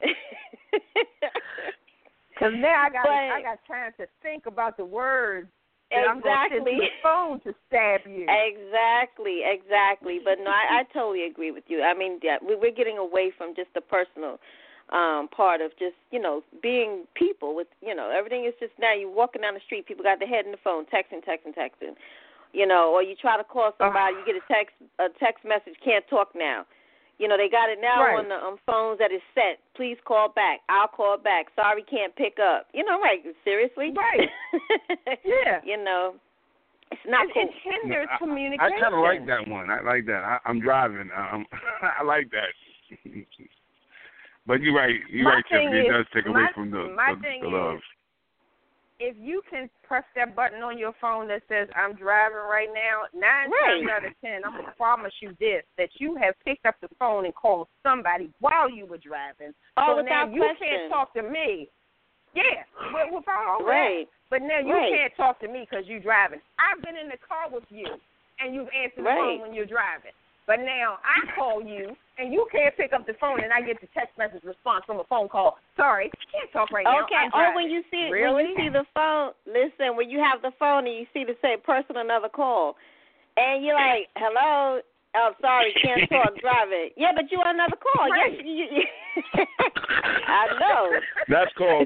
because now I got time to think about the words that I'm going to send to the phone to stab you. Exactly. But no, I totally agree with you. I mean, yeah, we're getting away from just the personal part of just, being people with, everything is just now you're walking down the street, people got their head in the phone, texting, or you try to call somebody, you get a text message, can't talk now. They got it now on the phones that is set. Please call back. I'll call back. Sorry, can't pick up. Right, seriously? Right. Yeah. It's not cool. It hinders communication. I kind of like that one. I like that. I'm driving. I like that. But you're right. Tiffany. It does take away from the love. If you can press that button on your phone that says I'm driving right now, 9 times out of 10, I'm going to promise you this, that you have picked up the phone and called somebody while you were driving. Oh, so now you can't talk to me. Yeah, without all that. But now you can't talk to me because you're driving. I've been in the car with you, and you've answered the phone when you're driving. But now I call you, and you can't pick up the phone, and I get the text message response from a phone call. Sorry, can't talk right now. Okay. When you see the phone, listen, when you have the phone and you see the same person another call, and you're like, hello, oh, sorry, can't talk, driving. Yeah, but you on another call. Right. Yes, I know. That's called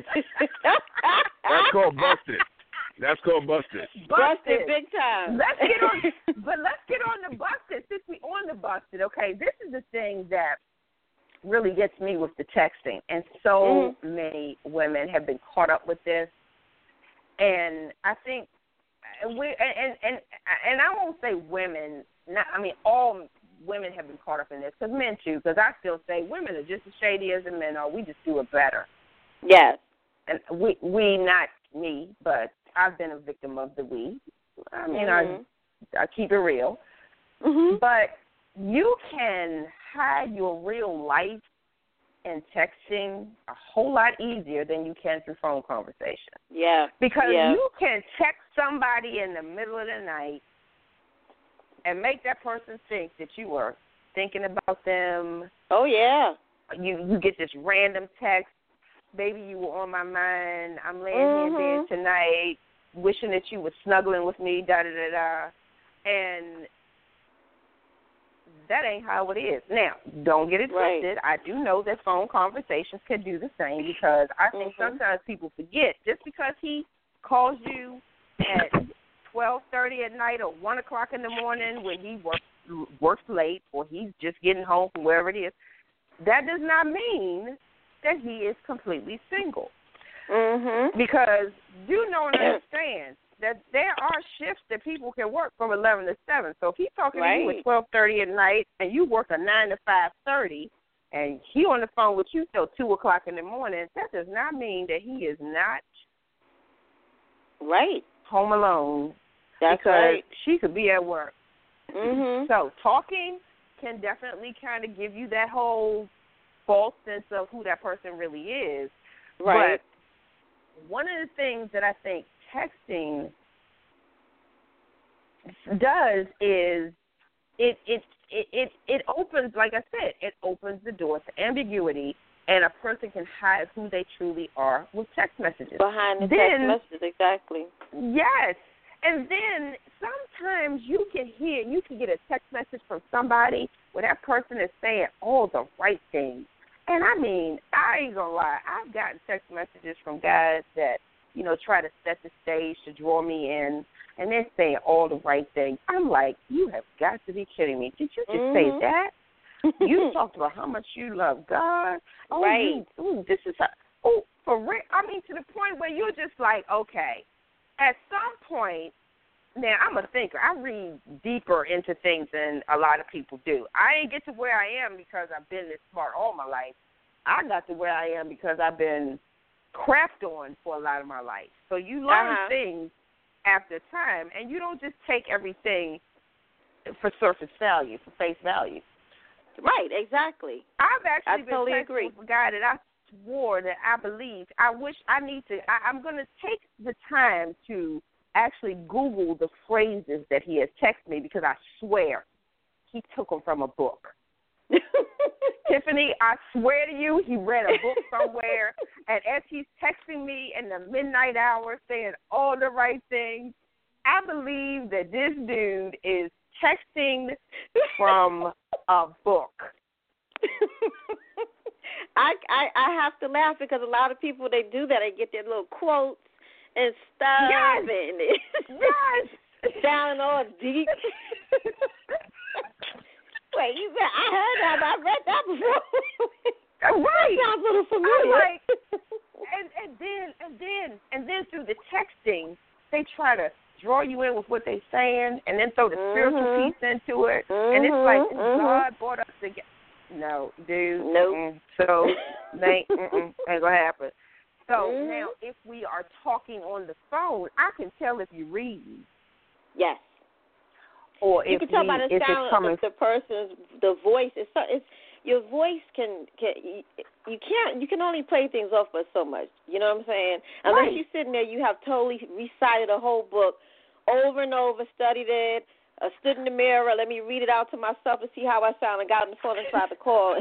busted. That's called busted. Busted big time. Let's get on the busted. Since we on the busted, okay, this is the thing that really gets me with the texting. And so many women have been caught up with this. And I think and I won't say women, all women have been caught up in this, because men too, because I still say women are just as shady as the men are. We just do it better. Yes. And we not me, but I've been a victim of the we. I mean, I keep it real. Mm-hmm. But you can hide your real life and texting a whole lot easier than you can through phone conversation. Yeah. Because yeah. you can text somebody in the middle of the night and make that person think that you are thinking about them. Oh, yeah. You get this random text, baby, you were on my mind. I'm laying here in bed tonight, wishing that you were snuggling with me, da-da-da-da. And that ain't how it is. Now, don't get it twisted. I do know that phone conversations can do the same, because I think sometimes people forget, just because he calls you at 12:30 at night or 1 o'clock in the morning when he works late, or he's just getting home from wherever it is, that does not mean that he is completely single. Because you know and understand that there are shifts that people can work from 11 to 7. So if he's talking to you at 12:30 at night and you work a 9 to 5:30 and he on the phone with you till 2 o'clock in the morning, that does not mean that he is not home alone. That's because she could be at work. So talking can definitely kind of give you that whole false sense of who that person really is. Right. But one of the things that I think texting does is it opens, like I said, it opens the door to ambiguity, and a person can hide who they truly are with text messages. Behind the text messages, exactly. Yes. And then sometimes you can get a text message from somebody where that person is saying all the right things. And I mean, I ain't gonna lie, I've gotten text messages from guys that, you know, try to set the stage to draw me in, and they're saying all the right things. I'm like, you have got to be kidding me. Did you just say that? You talked about how much you love God. Oh, this is for real. I mean, to the point where you're just like, okay. At some point, now I'm a thinker. I read deeper into things than a lot of people do. I ain't get to where I am because I've been this smart all my life. I got to where I am because I've been crapped on for a lot of my life. So you learn things after time, and you don't just take everything for surface value, for face value. Right, exactly. I've actually been totally agree. With a guy that I swore that I believed. I'm going to take the time to actually Google the phrases that he has texted me, because I swear he took them from a book. Tiffany, I swear to you, he read a book somewhere, and as he's texting me in the midnight hour saying all the right things, I believe that this dude is texting from a book. I have to laugh because a lot of people, they do that. They get their little quotes and stuff. Yes. And it's down all deep. Wait, you said, I heard that, but I read that before. Right. That sounds a little familiar. Like, and then through the texting, they try to draw you in with what they're saying, and then throw the spiritual piece into it. And it's like, God brought us together. No, dude. Nope. So, ain't gonna happen. So now, if we are talking on the phone, I can tell if you read. Yes. Or you if can tell by the sound of the person's voice. It's your voice can you can only play things off for so much. You know what I'm saying? Unless you're sitting there, you have totally recited a whole book over and over, studied it. Stood in the mirror, let me read it out to myself and see how I sound, and got on the phone and tried to call.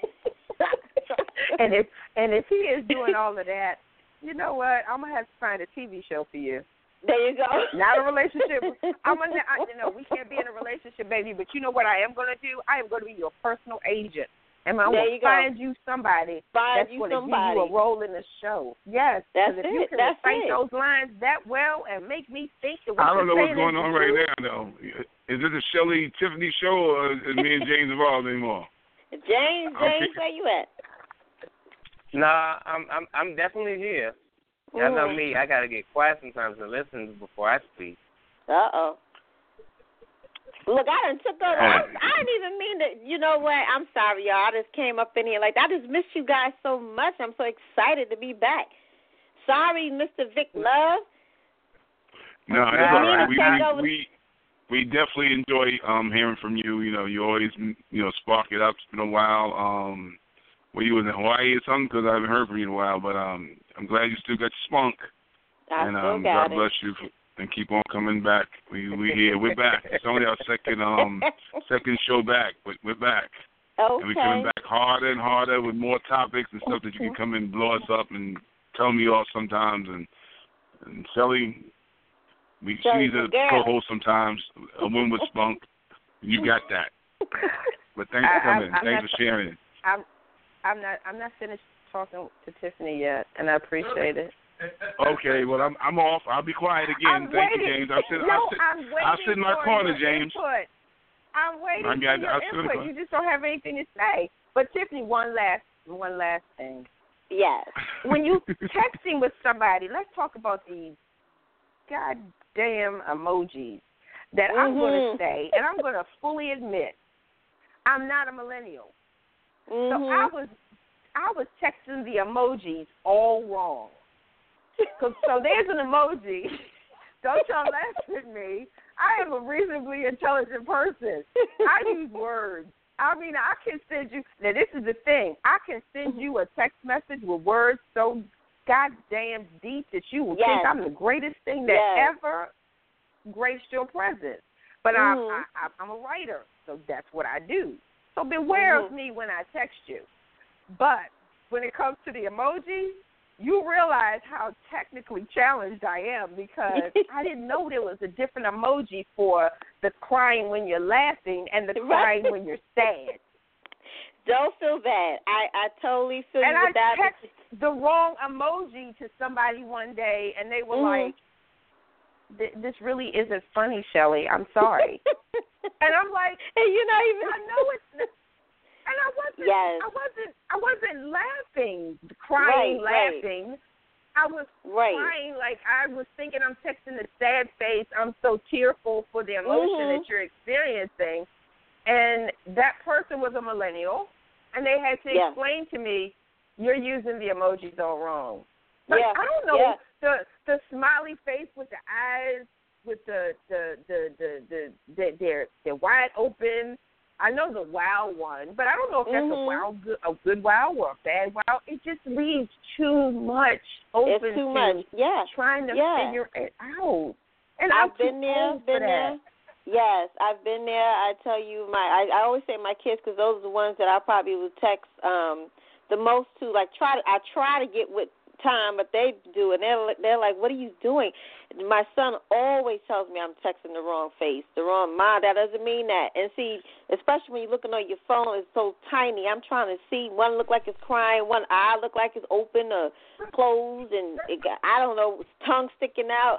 and if he is doing all of that, you know what? I'm gonna have to find a TV show for you. There you go. Not a relationship. We can't be in a relationship, baby. But you know what I am gonna do? I am gonna be your personal agent. And I'm going to find you somebody that's going to give you a role in the show. Yes. That's it. If you can recite those lines that well and make me think that I don't know what's going on right now, though. Is it a Shelley Tiffany show, or is me and James involved anymore? James, where you at? Nah, I'm definitely here. Y'all know me. I got to get quiet sometimes and listen before I speak. Uh-oh. Look, I done took over. I didn't even mean to. You know what? I'm sorry, y'all. I just came up in here like that. I just missed you guys so much. I'm so excited to be back. Sorry, Mr. Vic Love. No, it's all right. We definitely enjoy hearing from you. You know, you always spark it up. It's been a while. Were you in Hawaii or something? Because I haven't heard from you in a while. But I'm glad you still got your spunk. I And still got God bless you and keep on coming back. We here. We're back. It's only our second show back, but we're back. Okay. And we're coming back harder and harder with more topics and stuff that you can come and blow us up and tell me off sometimes. And Shelly, she's a co-host sometimes, a woman with spunk. You got that. But thanks for coming. Thanks for sharing. I'm not finished talking to Tiffany yet, and I appreciate it. Okay, well I'm off. I'll be quiet again. Thank you, James. I'll sit in my corner, James. Input. I'm waiting for your input. You just don't have anything to say. But Tiffany, one last thing. Yes. When you texting with somebody, let's talk about these goddamn emojis that I'm going to say, and I'm going to fully admit, I'm not a millennial. So I was texting the emojis all wrong. So there's an emoji. Don't y'all laugh at me. I am a reasonably intelligent person. I use words. I mean, I can send you. Now, this is the thing. I can send you a text message with words so goddamn deep that you will think I'm the greatest thing that ever graced your presence. But I'm a writer, so that's what I do. So beware of me when I text you. But when it comes to the emojis, you realize how technically challenged I am because I didn't know there was a different emoji for the crying when you're laughing and the crying when you're sad. Don't feel bad. I totally feel and you with that. And I texted the wrong emoji to somebody one day, and they were like, this really isn't funny, Shelly. I'm sorry. And I'm like, and you're not even. I know it's not. And I wasn't laughing, crying, laughing. I was crying like I was thinking I'm texting a sad face. I'm so tearful for the emotion that you're experiencing. And that person was a millennial, and they had to explain to me, you're using the emojis all wrong. Like, I don't know, the smiley face with the eyes, with they're wide open. I know the wow one, but I don't know if that's a good wow or a bad wow. It just leaves too much open to trying to figure it out. And I've been there. Yes, I've been there. I tell you, I always say my kids because those are the ones that I probably would text the most to. Like I try to get with time, but they do, and they're like, "What are you doing?" My son always tells me I'm texting the wrong face, the wrong mind. That doesn't mean that. And see, especially when you're looking on your phone, it's so tiny. I'm trying to see. One look like it's crying, one eye look like it's open or closed, and I don't know, tongue sticking out.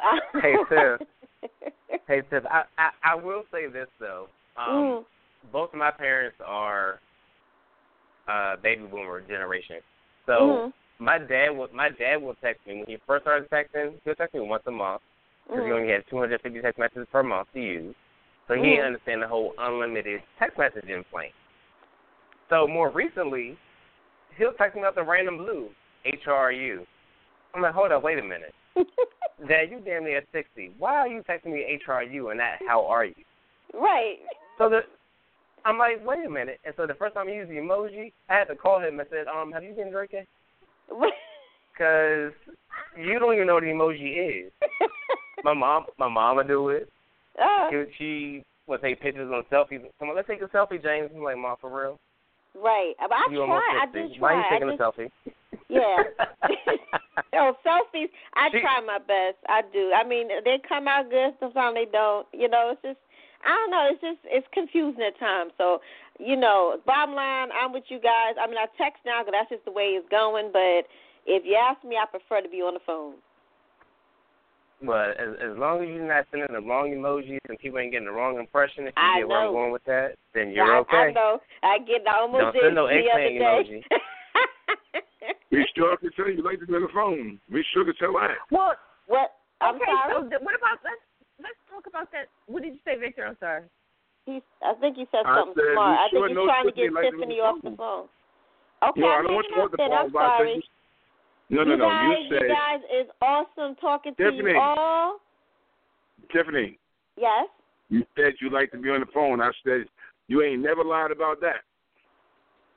Hey, Tiff, I will say this, though. Both of my parents are baby boomer generation. So my dad will text me. When he first started texting, he'll text me once a month because he only had 250 text messages per month to use. So he didn't understand the whole unlimited text messaging plan. So more recently, he'll text me up the random blue, HRU. I'm like, hold up, wait a minute. Dad, you damn near 60. Why are you texting me HRU and not how are you? Right. So I'm like, wait a minute. And so the first time I used the emoji, I had to call him and said, have you been drinking? Because you don't even know what the emoji is. My mom would do it. She would take pictures on selfies. Come on, let's take a selfie, James. I'm like, Mom, for real? Right. But I did try. Why are you taking a selfie? Yeah. Selfies, I try my best. I do. I mean, they come out good. Sometimes they don't. You know, it's just, I don't know. It's confusing at times. So, you know, bottom line, I'm with you guys. I mean, I text now because that's just the way it's going. But if you ask me, I prefer to be on the phone. But as long as you're not sending the wrong emojis and people ain't getting the wrong impression, if you get where I'm going with that, then you're okay. I know. I almost don't send no eggplant emoji. We sure can tell you like to be on the phone. We sure can tell that. Well, what? I'm okay, sorry. So what about let's talk about that. What did you say, Victor? I'm sorry. I think he said something smart. I think he's trying to get Tiffany off the phone. Okay, no, I don't want you off the phone. I'm sorry. No. You said. You guys is awesome talking to you all. Tiffany. Yes. You said you like to be on the phone. I said you ain't never lied about that.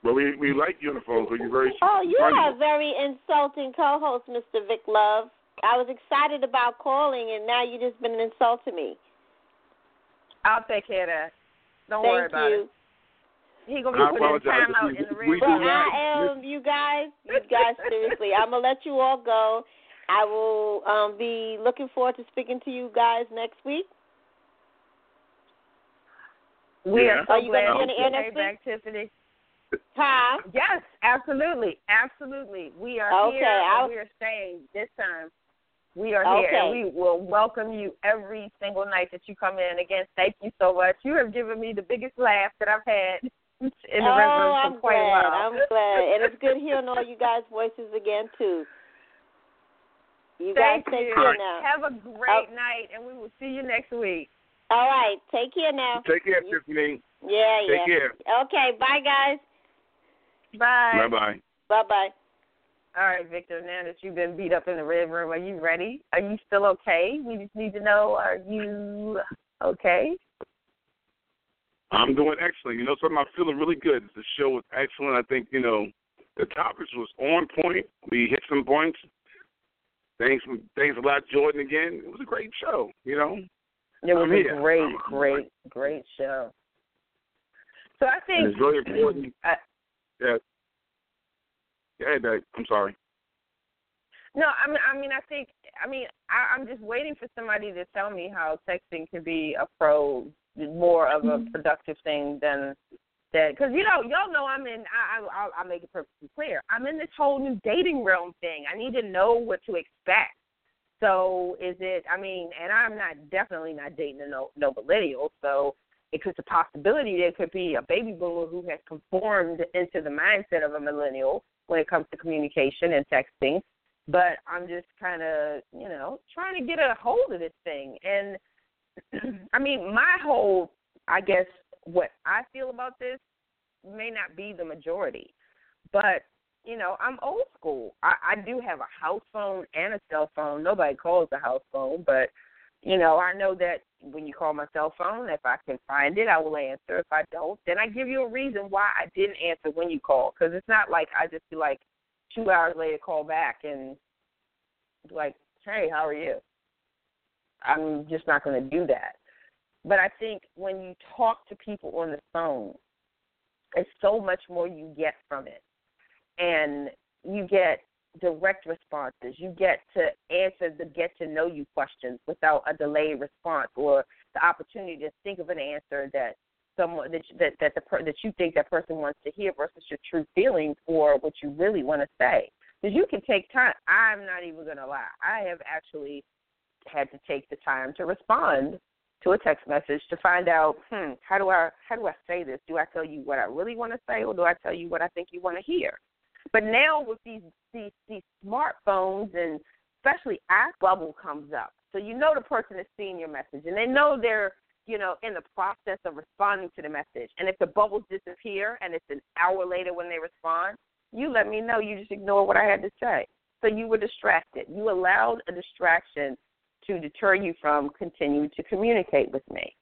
But we like you on the phone because you're very Oh, you funny. are a very insulting co-host, Mr. Vic Love. I was excited about calling, and now you just been insulting me. I'll take care of that. Don't worry about it. He gonna be putting his time out in the ring. But I am, you guys, seriously, I'm gonna let you all go. I will be looking forward to speaking to you guys next week. We are so you glad going to be on the air to next back, Tiffany. Huh? Yes, absolutely. We are here, and we are staying this time. We are here, and we will welcome you every single night that you come in. Again, thank you so much. You have given me the biggest laugh that I've had in the Red Room for quite a while. I'm glad. And it's good hearing all you guys' voices again, too. You guys take care now. Have a great night, and we will see you next week. All right. Take care now. Take care, Tiffany. Yeah. Take care. Okay. Bye, guys. Bye. Bye-bye. Bye-bye. All right, Victor, now that you've been beat up in the Red Room, are you ready? Are you still okay? We just need to know, are you okay? I'm doing excellent. You know something? I'm feeling really good. The show was excellent. I think, the topics was on point. We hit some points. Thanks a lot, Jordan, again. It was a great show, It was a great show. So I think... And it's really important. Yeah. Go ahead, Dave. I'm sorry. No, I'm just waiting for somebody to tell me how texting can be more of a productive thing than that. Because, y'all know I'll make it perfectly clear. I'm in this whole new dating realm thing. I need to know what to expect. So and I'm definitely not dating no millennial, so it's a possibility there could be a baby boomer who has conformed into the mindset of a millennial when it comes to communication and texting. But I'm just kind of, trying to get a hold of this thing. And, my whole, what I feel about this may not be the majority. But, I'm old school. I do have a house phone and a cell phone. Nobody calls a house phone, but, I know that when you call my cell phone, if I can find it, I will answer. If I don't, then I give you a reason why I didn't answer when you call. Because it's not like I just be like 2 hours later call back and be like, hey, how are you? I'm just not going to do that. But I think when you talk to people on the phone, it's so much more you get from it. And you get direct responses. You get to answer the get-to-know-you questions without a delayed response or the opportunity to think of an answer that someone that you think that person wants to hear versus your true feelings or what you really want to say. Because you can take time. I'm not even going to lie. I have actually had to take the time to respond to a text message to find out, how do I say this? Do I tell you what I really want to say, or do I tell you what I think you want to hear? But now with these smartphones, and especially iBubble comes up, so the person is seeing your message, and they know they're in the process of responding to the message. And if the bubbles disappear and it's an hour later when they respond, you let me know. You just ignore what I had to say. So you were distracted. You allowed a distraction to deter you from continuing to communicate with me.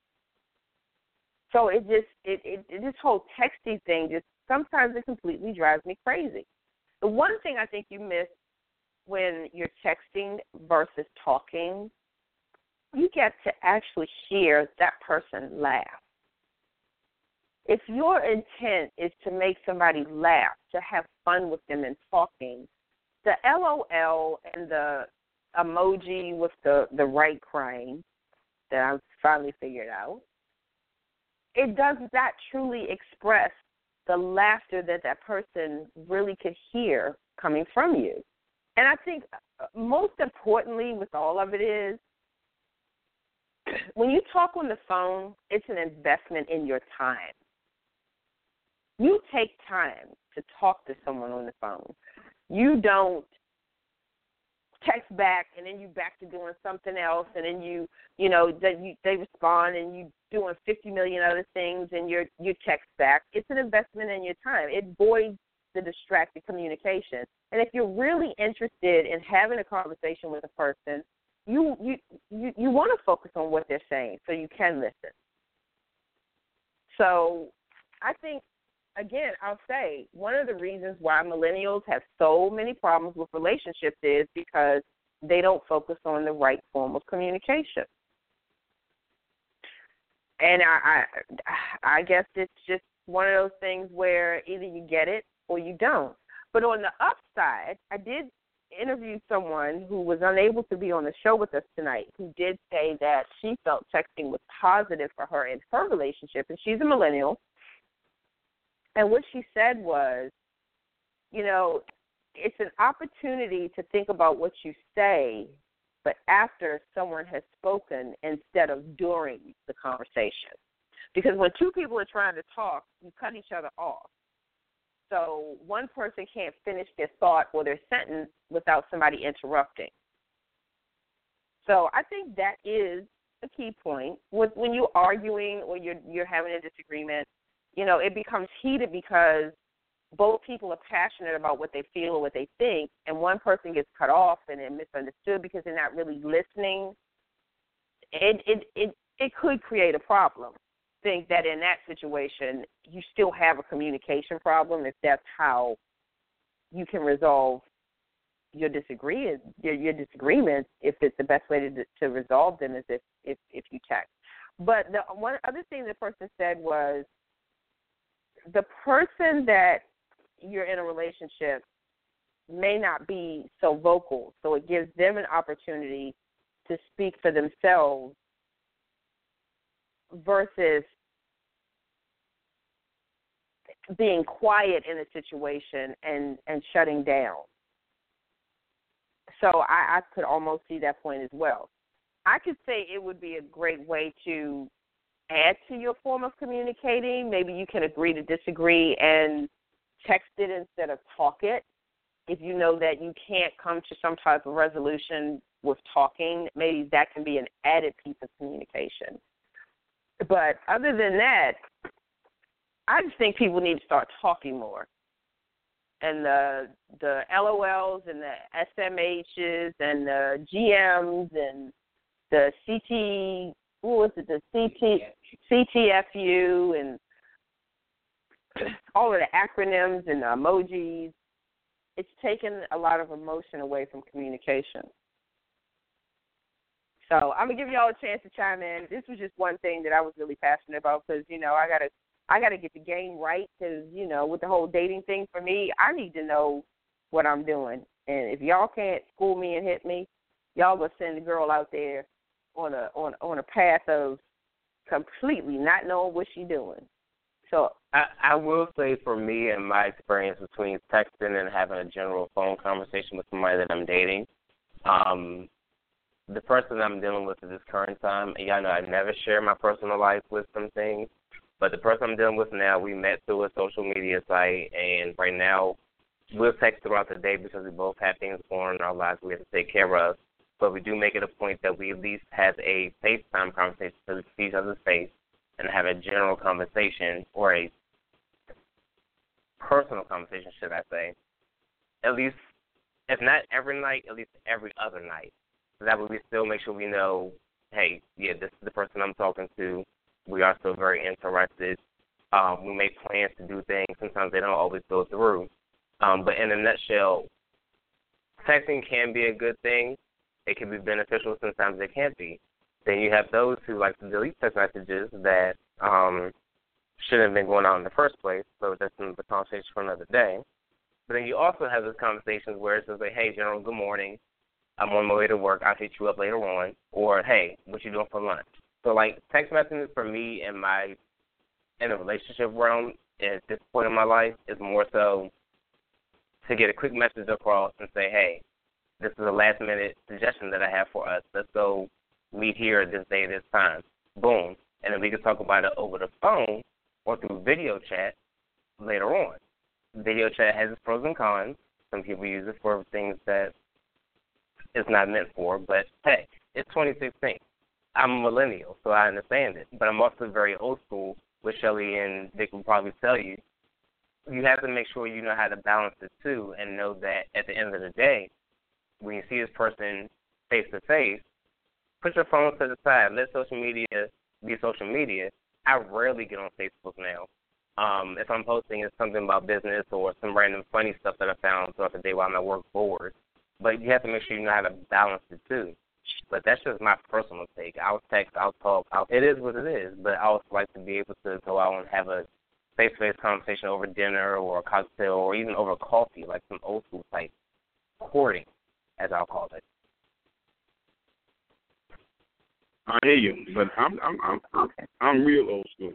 So this whole texting thing just sometimes it completely drives me crazy. The one thing I think you miss when you're texting versus talking, you get to actually hear that person laugh. If your intent is to make somebody laugh, to have fun with them in talking, the LOL and the emoji with the right crying that I've finally figured out, it does not truly express the laughter that person really could hear coming from you. And I think most importantly with all of it is, when you talk on the phone, it's an investment in your time. You take time to talk to someone on the phone. You don't text back and then you back to doing something else, and then they respond and you doing 50 million other things and you text back. It's an investment in your time. It voids the distracted communication. And if you're really interested in having a conversation with a person, you want to focus on what they're saying so you can listen. So I think again, I'll say one of the reasons why millennials have so many problems with relationships is because they don't focus on the right form of communication. And I guess it's just one of those things where either you get it or you don't. But on the upside, I did interview someone who was unable to be on the show with us tonight, who did say that she felt texting was positive for her in her relationship, and she's a millennial. And what she said was, you know, it's an opportunity to think about what you say, but after someone has spoken instead of during the conversation. Because when two people are trying to talk, you cut each other off. So one person can't finish their thought or their sentence without somebody interrupting. So I think that is a key point. When you're arguing or you're having a disagreement, you know, it becomes heated because both people are passionate about what they feel or what they think, and one person gets cut off and then misunderstood because they're not really listening. It could create a problem. Think that in that situation, you still have a communication problem if that's how you can resolve your disagreements, if it's the best way to resolve them is if you text. But the one other thing the person said was the person that you're in a relationship may not be so vocal, so it gives them an opportunity to speak for themselves versus being quiet in a situation and shutting down. So I could almost see that point as well. I could say it would be a great way to add to your form of communicating. Maybe you can agree to disagree and text it instead of talk it. If you know that you can't come to some type of resolution with talking, maybe that can be an added piece of communication. But other than that, I just think people need to start talking more. And the LOLs and the SMHs and the GMs and the CTFU and all of the acronyms and the emojis, it's taken a lot of emotion away from communication. So I'm going to give you all a chance to chime in. This was just one thing that I was really passionate about because, you know, I got to get the game right because, you know, with the whole dating thing for me, I need to know what I'm doing. And if y'all can't school me and hit me, y'all going to send the girl out there on a path of completely not knowing what she's doing. So I will say for me and my experience between texting and having a general phone conversation with somebody that I'm dating, the person I'm dealing with at this current time, and y'all know I never share my personal life with some things, but the person I'm dealing with now, we met through a social media site, and right now we'll text throughout the day because we both have things going on in our lives we have to take care of, but we do make it a point that we at least have a FaceTime conversation so we see each other's face and have a general conversation or a personal conversation, should I say, at least, if not every night, at least every other night. So that way we still make sure we know, hey, yeah, this is the person I'm talking to. We are still very interested. We make plans to do things. Sometimes they don't always go through. But in a nutshell, texting can be a good thing. It can be beneficial. Sometimes it can't be. Then you have those who like to delete text messages that shouldn't have been going out in the first place. So that's another conversation for another day. But then you also have those conversations where it's just like, hey, General, good morning. I'm on my way to work. I'll hit you up later on. Or, hey, what you doing for lunch? So, like, text messages for me in the relationship realm at this point in my life is more so to get a quick message across and say, hey, this is a last-minute suggestion that I have for us. Let's go meet here this day, this time. Boom. And then we can talk about it over the phone or through video chat later on. Video chat has its pros and cons. Some people use it for things that it's not meant for. But, hey, it's 2016. I'm a millennial, so I understand it. But I'm also very old school, which Shelly and Dick will probably tell you. You have to make sure you know how to balance it, too, and know that at the end of the day, when you see this person face-to-face, put your phone to the side. Let social media be social media. I rarely get on Facebook now. If I'm posting, it's something about business or some random funny stuff that I found throughout the day while I'm at work bored. But you have to make sure you know how to balance it too. But that's just my personal take. I'll text, I'll talk. It is what it is. But I also like to be able to go out and have a face-to-face conversation over dinner or a cocktail or even over coffee, like some old school type courting, as I'll call it. I hear you, but I'm real old school.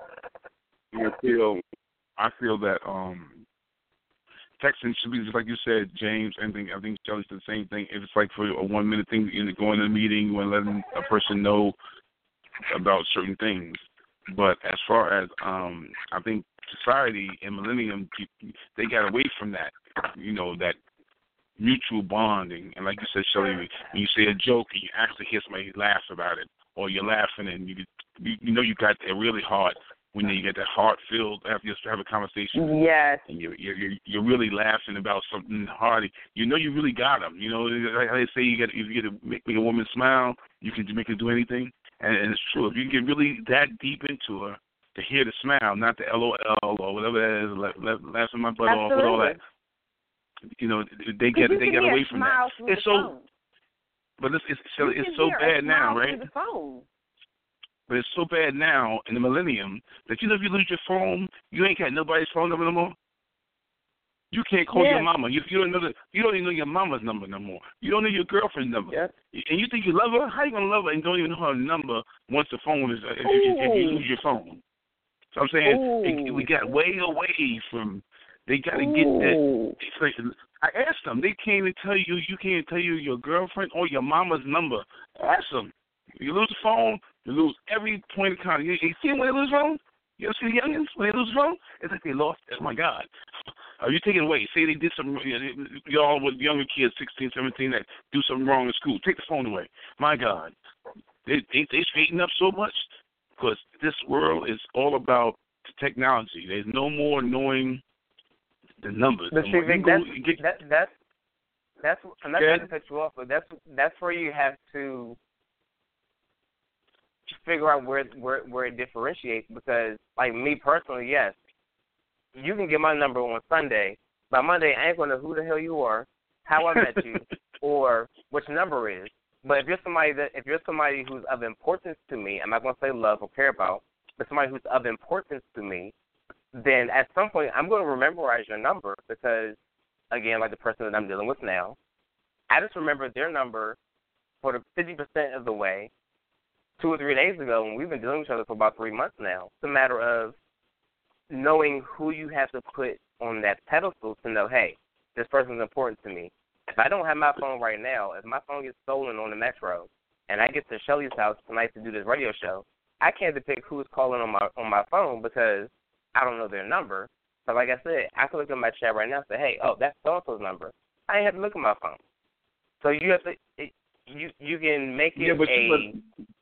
I feel that texting should be just like you said, James. I think Shelly said the same thing. If it's like for a 1 minute thing, you going to a meeting, you want to let a person know about certain things. But as far as I think society and millennium, they got away from that. That mutual bonding. And like you said, Shelly, when you say a joke and you actually hear somebody laugh about it, or you're laughing and you got that really hard. When you get that heart-filled after you have a conversation, yes, and you're really laughing about something hard, you really got them. Like they say, if you get to make a woman smile, you can make her do anything, and it's true. If you get really that deep into her to hear the smile, not the LOL or whatever that is, laughing my butt off with all that. They get away from that. It's so, but it's so bad now, right? The phone. But it's so bad now in the millennium that if you lose your phone, you ain't got nobody's phone number no more. You can't call your mama. You don't even know your mama's number no more. You don't know your girlfriend's number. Yep. And you think you love her? How you gonna love her and don't even know her number once the phone is if you lose your phone? So I'm saying we got way away from. They got to get that. Like, I asked them. They can't even tell you. You can't tell you your girlfriend or your mama's number. Ask them. You lose the phone, you lose every point of contact. You see them when they lose the phone? You ever see the youngins when they lose the phone? It's like they lost it. Oh, my God. Are you taking it away? Say they did something, y'all with younger kids, 16, 17, that do something wrong in school. Take the phone away. My God. They straighten up so much because this world is all about technology. There's no more knowing the numbers. But see, Vic, that's I'm not trying to cut you off, but that's where you have to figure out where it differentiates, because like me personally, yes, you can get my number on Sunday. By Monday, I ain't gonna know who the hell you are, how I met you, or which number is. But if you're somebody who's of importance to me, I'm not gonna say love or care about, but somebody who's of importance to me, then at some point I'm gonna memorize your number, because again, like the person that I'm dealing with now, I just remember their number for the 50% of the way 2 or 3 days ago, and we've been dealing with each other for about 3 months now. It's a matter of knowing who you have to put on that pedestal to know, hey, this person's important to me. If I don't have my phone right now, if my phone gets stolen on the metro, and I get to Shelly's house tonight to do this radio show, I can't depict who's calling on my phone because I don't know their number. So like I said, I can look at my chat right now and say, hey, oh, that's so-and-so's number. I ain't have to look at my phone. So you have to you can make it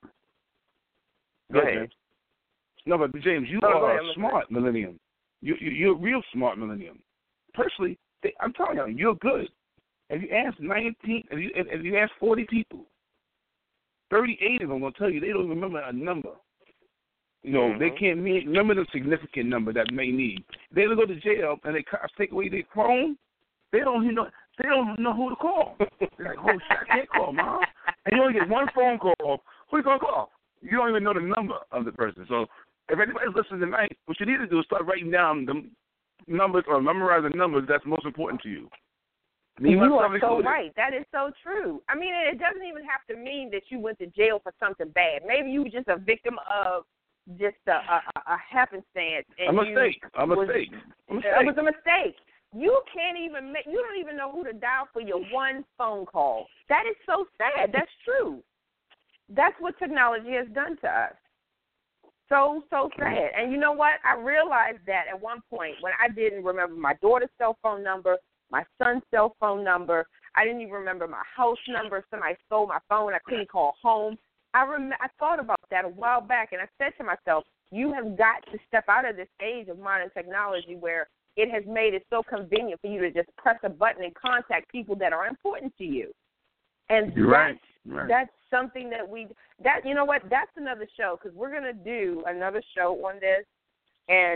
Go ahead. No, but James, you are a smart millennium. You're a real smart millennium. Personally, I'm telling you, you're good. If you ask 40 people, 38 of them will tell you they don't remember a number. They can't remember the significant number that may need. They don't go to jail and they take away their phone. They don't know who to call. They're like, oh shit, I can't call Mom. And you only get one phone call. Who you gonna call? You don't even know the number of the person. So if anybody's listening tonight, what you need to do is start writing down the numbers or memorize the numbers that's most important to you. You are so right. That is so true. I mean, it doesn't even have to mean that you went to jail for something bad. Maybe you were just a victim of just a happenstance. And a mistake. It was a mistake. You can't even you don't even know who to dial for your one phone call. That is so sad. That's true. That's what technology has done to us. So sad. And you know what? I realized that at one point when I didn't remember my daughter's cell phone number, my son's cell phone number. I didn't even remember my house number. Somebody stole my phone. I couldn't call home. I thought about that a while back, and I said to myself, you have got to step out of this age of modern technology where it has made it so convenient for you to just press a button and contact people that are important to you. And that's something that you know what? That's another show, because we're going to do another show on this. And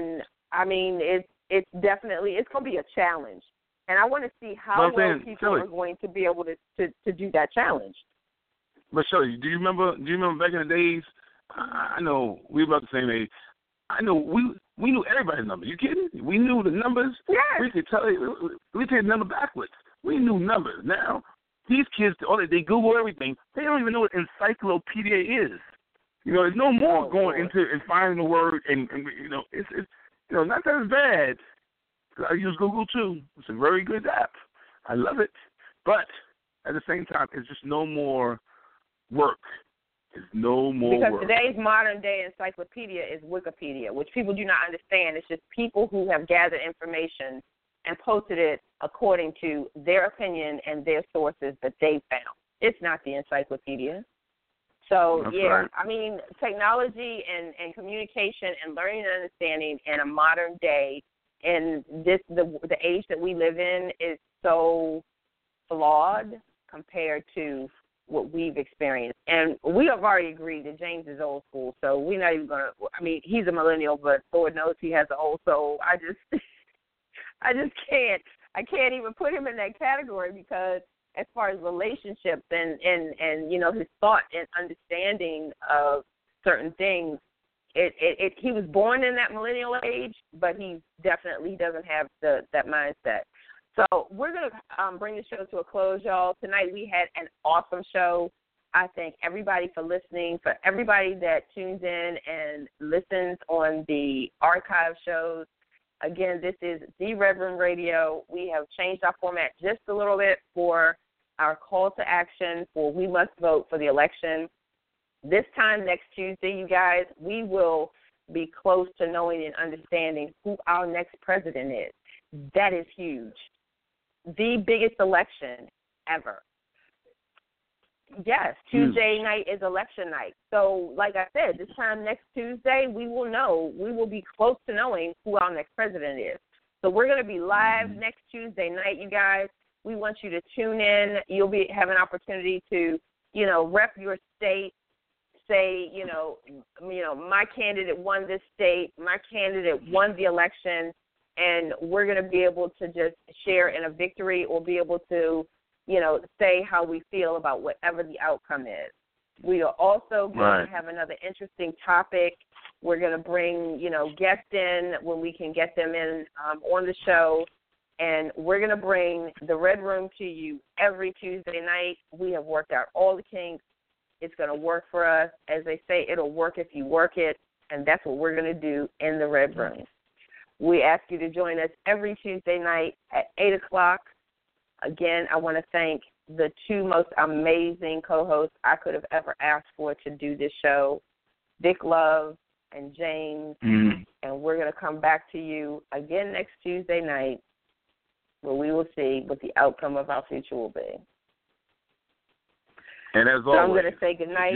I mean, it's definitely it's going to be a challenge, and I want to see how well people are going to be able to do that challenge. But Shirley, do you remember back in the days? I know we were about the same age. I know we knew everybody's number. You kidding? We knew the numbers. Yes. We could tell you. We could the number backwards. We knew numbers. Now these kids, they Google everything. They don't even know what encyclopedia is. You know, there's no more going into and finding the word, and you know, it's not that it's bad. I use Google too. It's a very good app. I love it, but at the same time, it's just no more work. It's no more because work. Today's modern day encyclopedia is Wikipedia, which people do not understand. It's just people who have gathered information and posted it according to their opinion and their sources that they found. It's not the encyclopedia. So, That's yeah, right. I mean, technology and communication and learning and understanding in a modern day, and the age that we live in is so flawed compared to what we've experienced. And we have already agreed that James is old school, so we're not even going to, I mean, he's a millennial, but Lord knows he has an old soul. I just can't even put him in that category because as far as relationships and you know, his thought and understanding of certain things, he was born in that millennial age, but he definitely doesn't have that mindset. So we're going to bring the show to a close, y'all. Tonight we had an awesome show. I thank everybody for listening, for everybody that tunes in and listens on the archive shows. Again, this is The Red Room Radio. We have changed our format just a little bit for our call to action for We Must Vote for the election. This time next Tuesday, you guys, we will be close to knowing and understanding who our next president is. That is huge. The biggest election ever. Yes, Tuesday night is election night. So, like I said, this time next Tuesday, we will be close to knowing who our next president is. So we're going to be live next Tuesday night, you guys. We want you to tune in. You'll have an opportunity to, you know, rep your state. Say, you know, my candidate won this state. My candidate won the election. And we're going to be able to just share in a victory or be able to, you know, say how we feel about whatever the outcome is. We are also going to have another interesting topic. We're going to bring, you know, guests in when we can get them in on the show. And we're going to bring the Red Room to you every Tuesday night. We have worked out all the kinks. It's going to work for us. As they say, it'll work if you work it. And that's what we're going to do in the Red Room. We ask you to join us every Tuesday night at 8 o'clock. Again, I want to thank the two most amazing co-hosts I could have ever asked for to do this show, Vic Love and James. And we're going to come back to you again next Tuesday night where we will see what the outcome of our future will be. And as always, I'm going to say good night.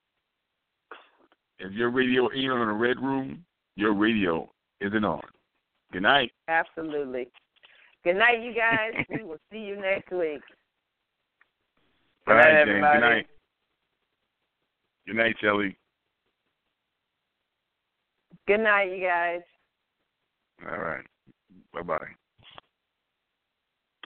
If your radio ain't on a Red Room, your radio isn't on. Good night. Absolutely. Good night, you guys. We will see you next week. Good night, everybody. Good night. Good night, Shelly. Good night, you guys. All right. Bye-bye.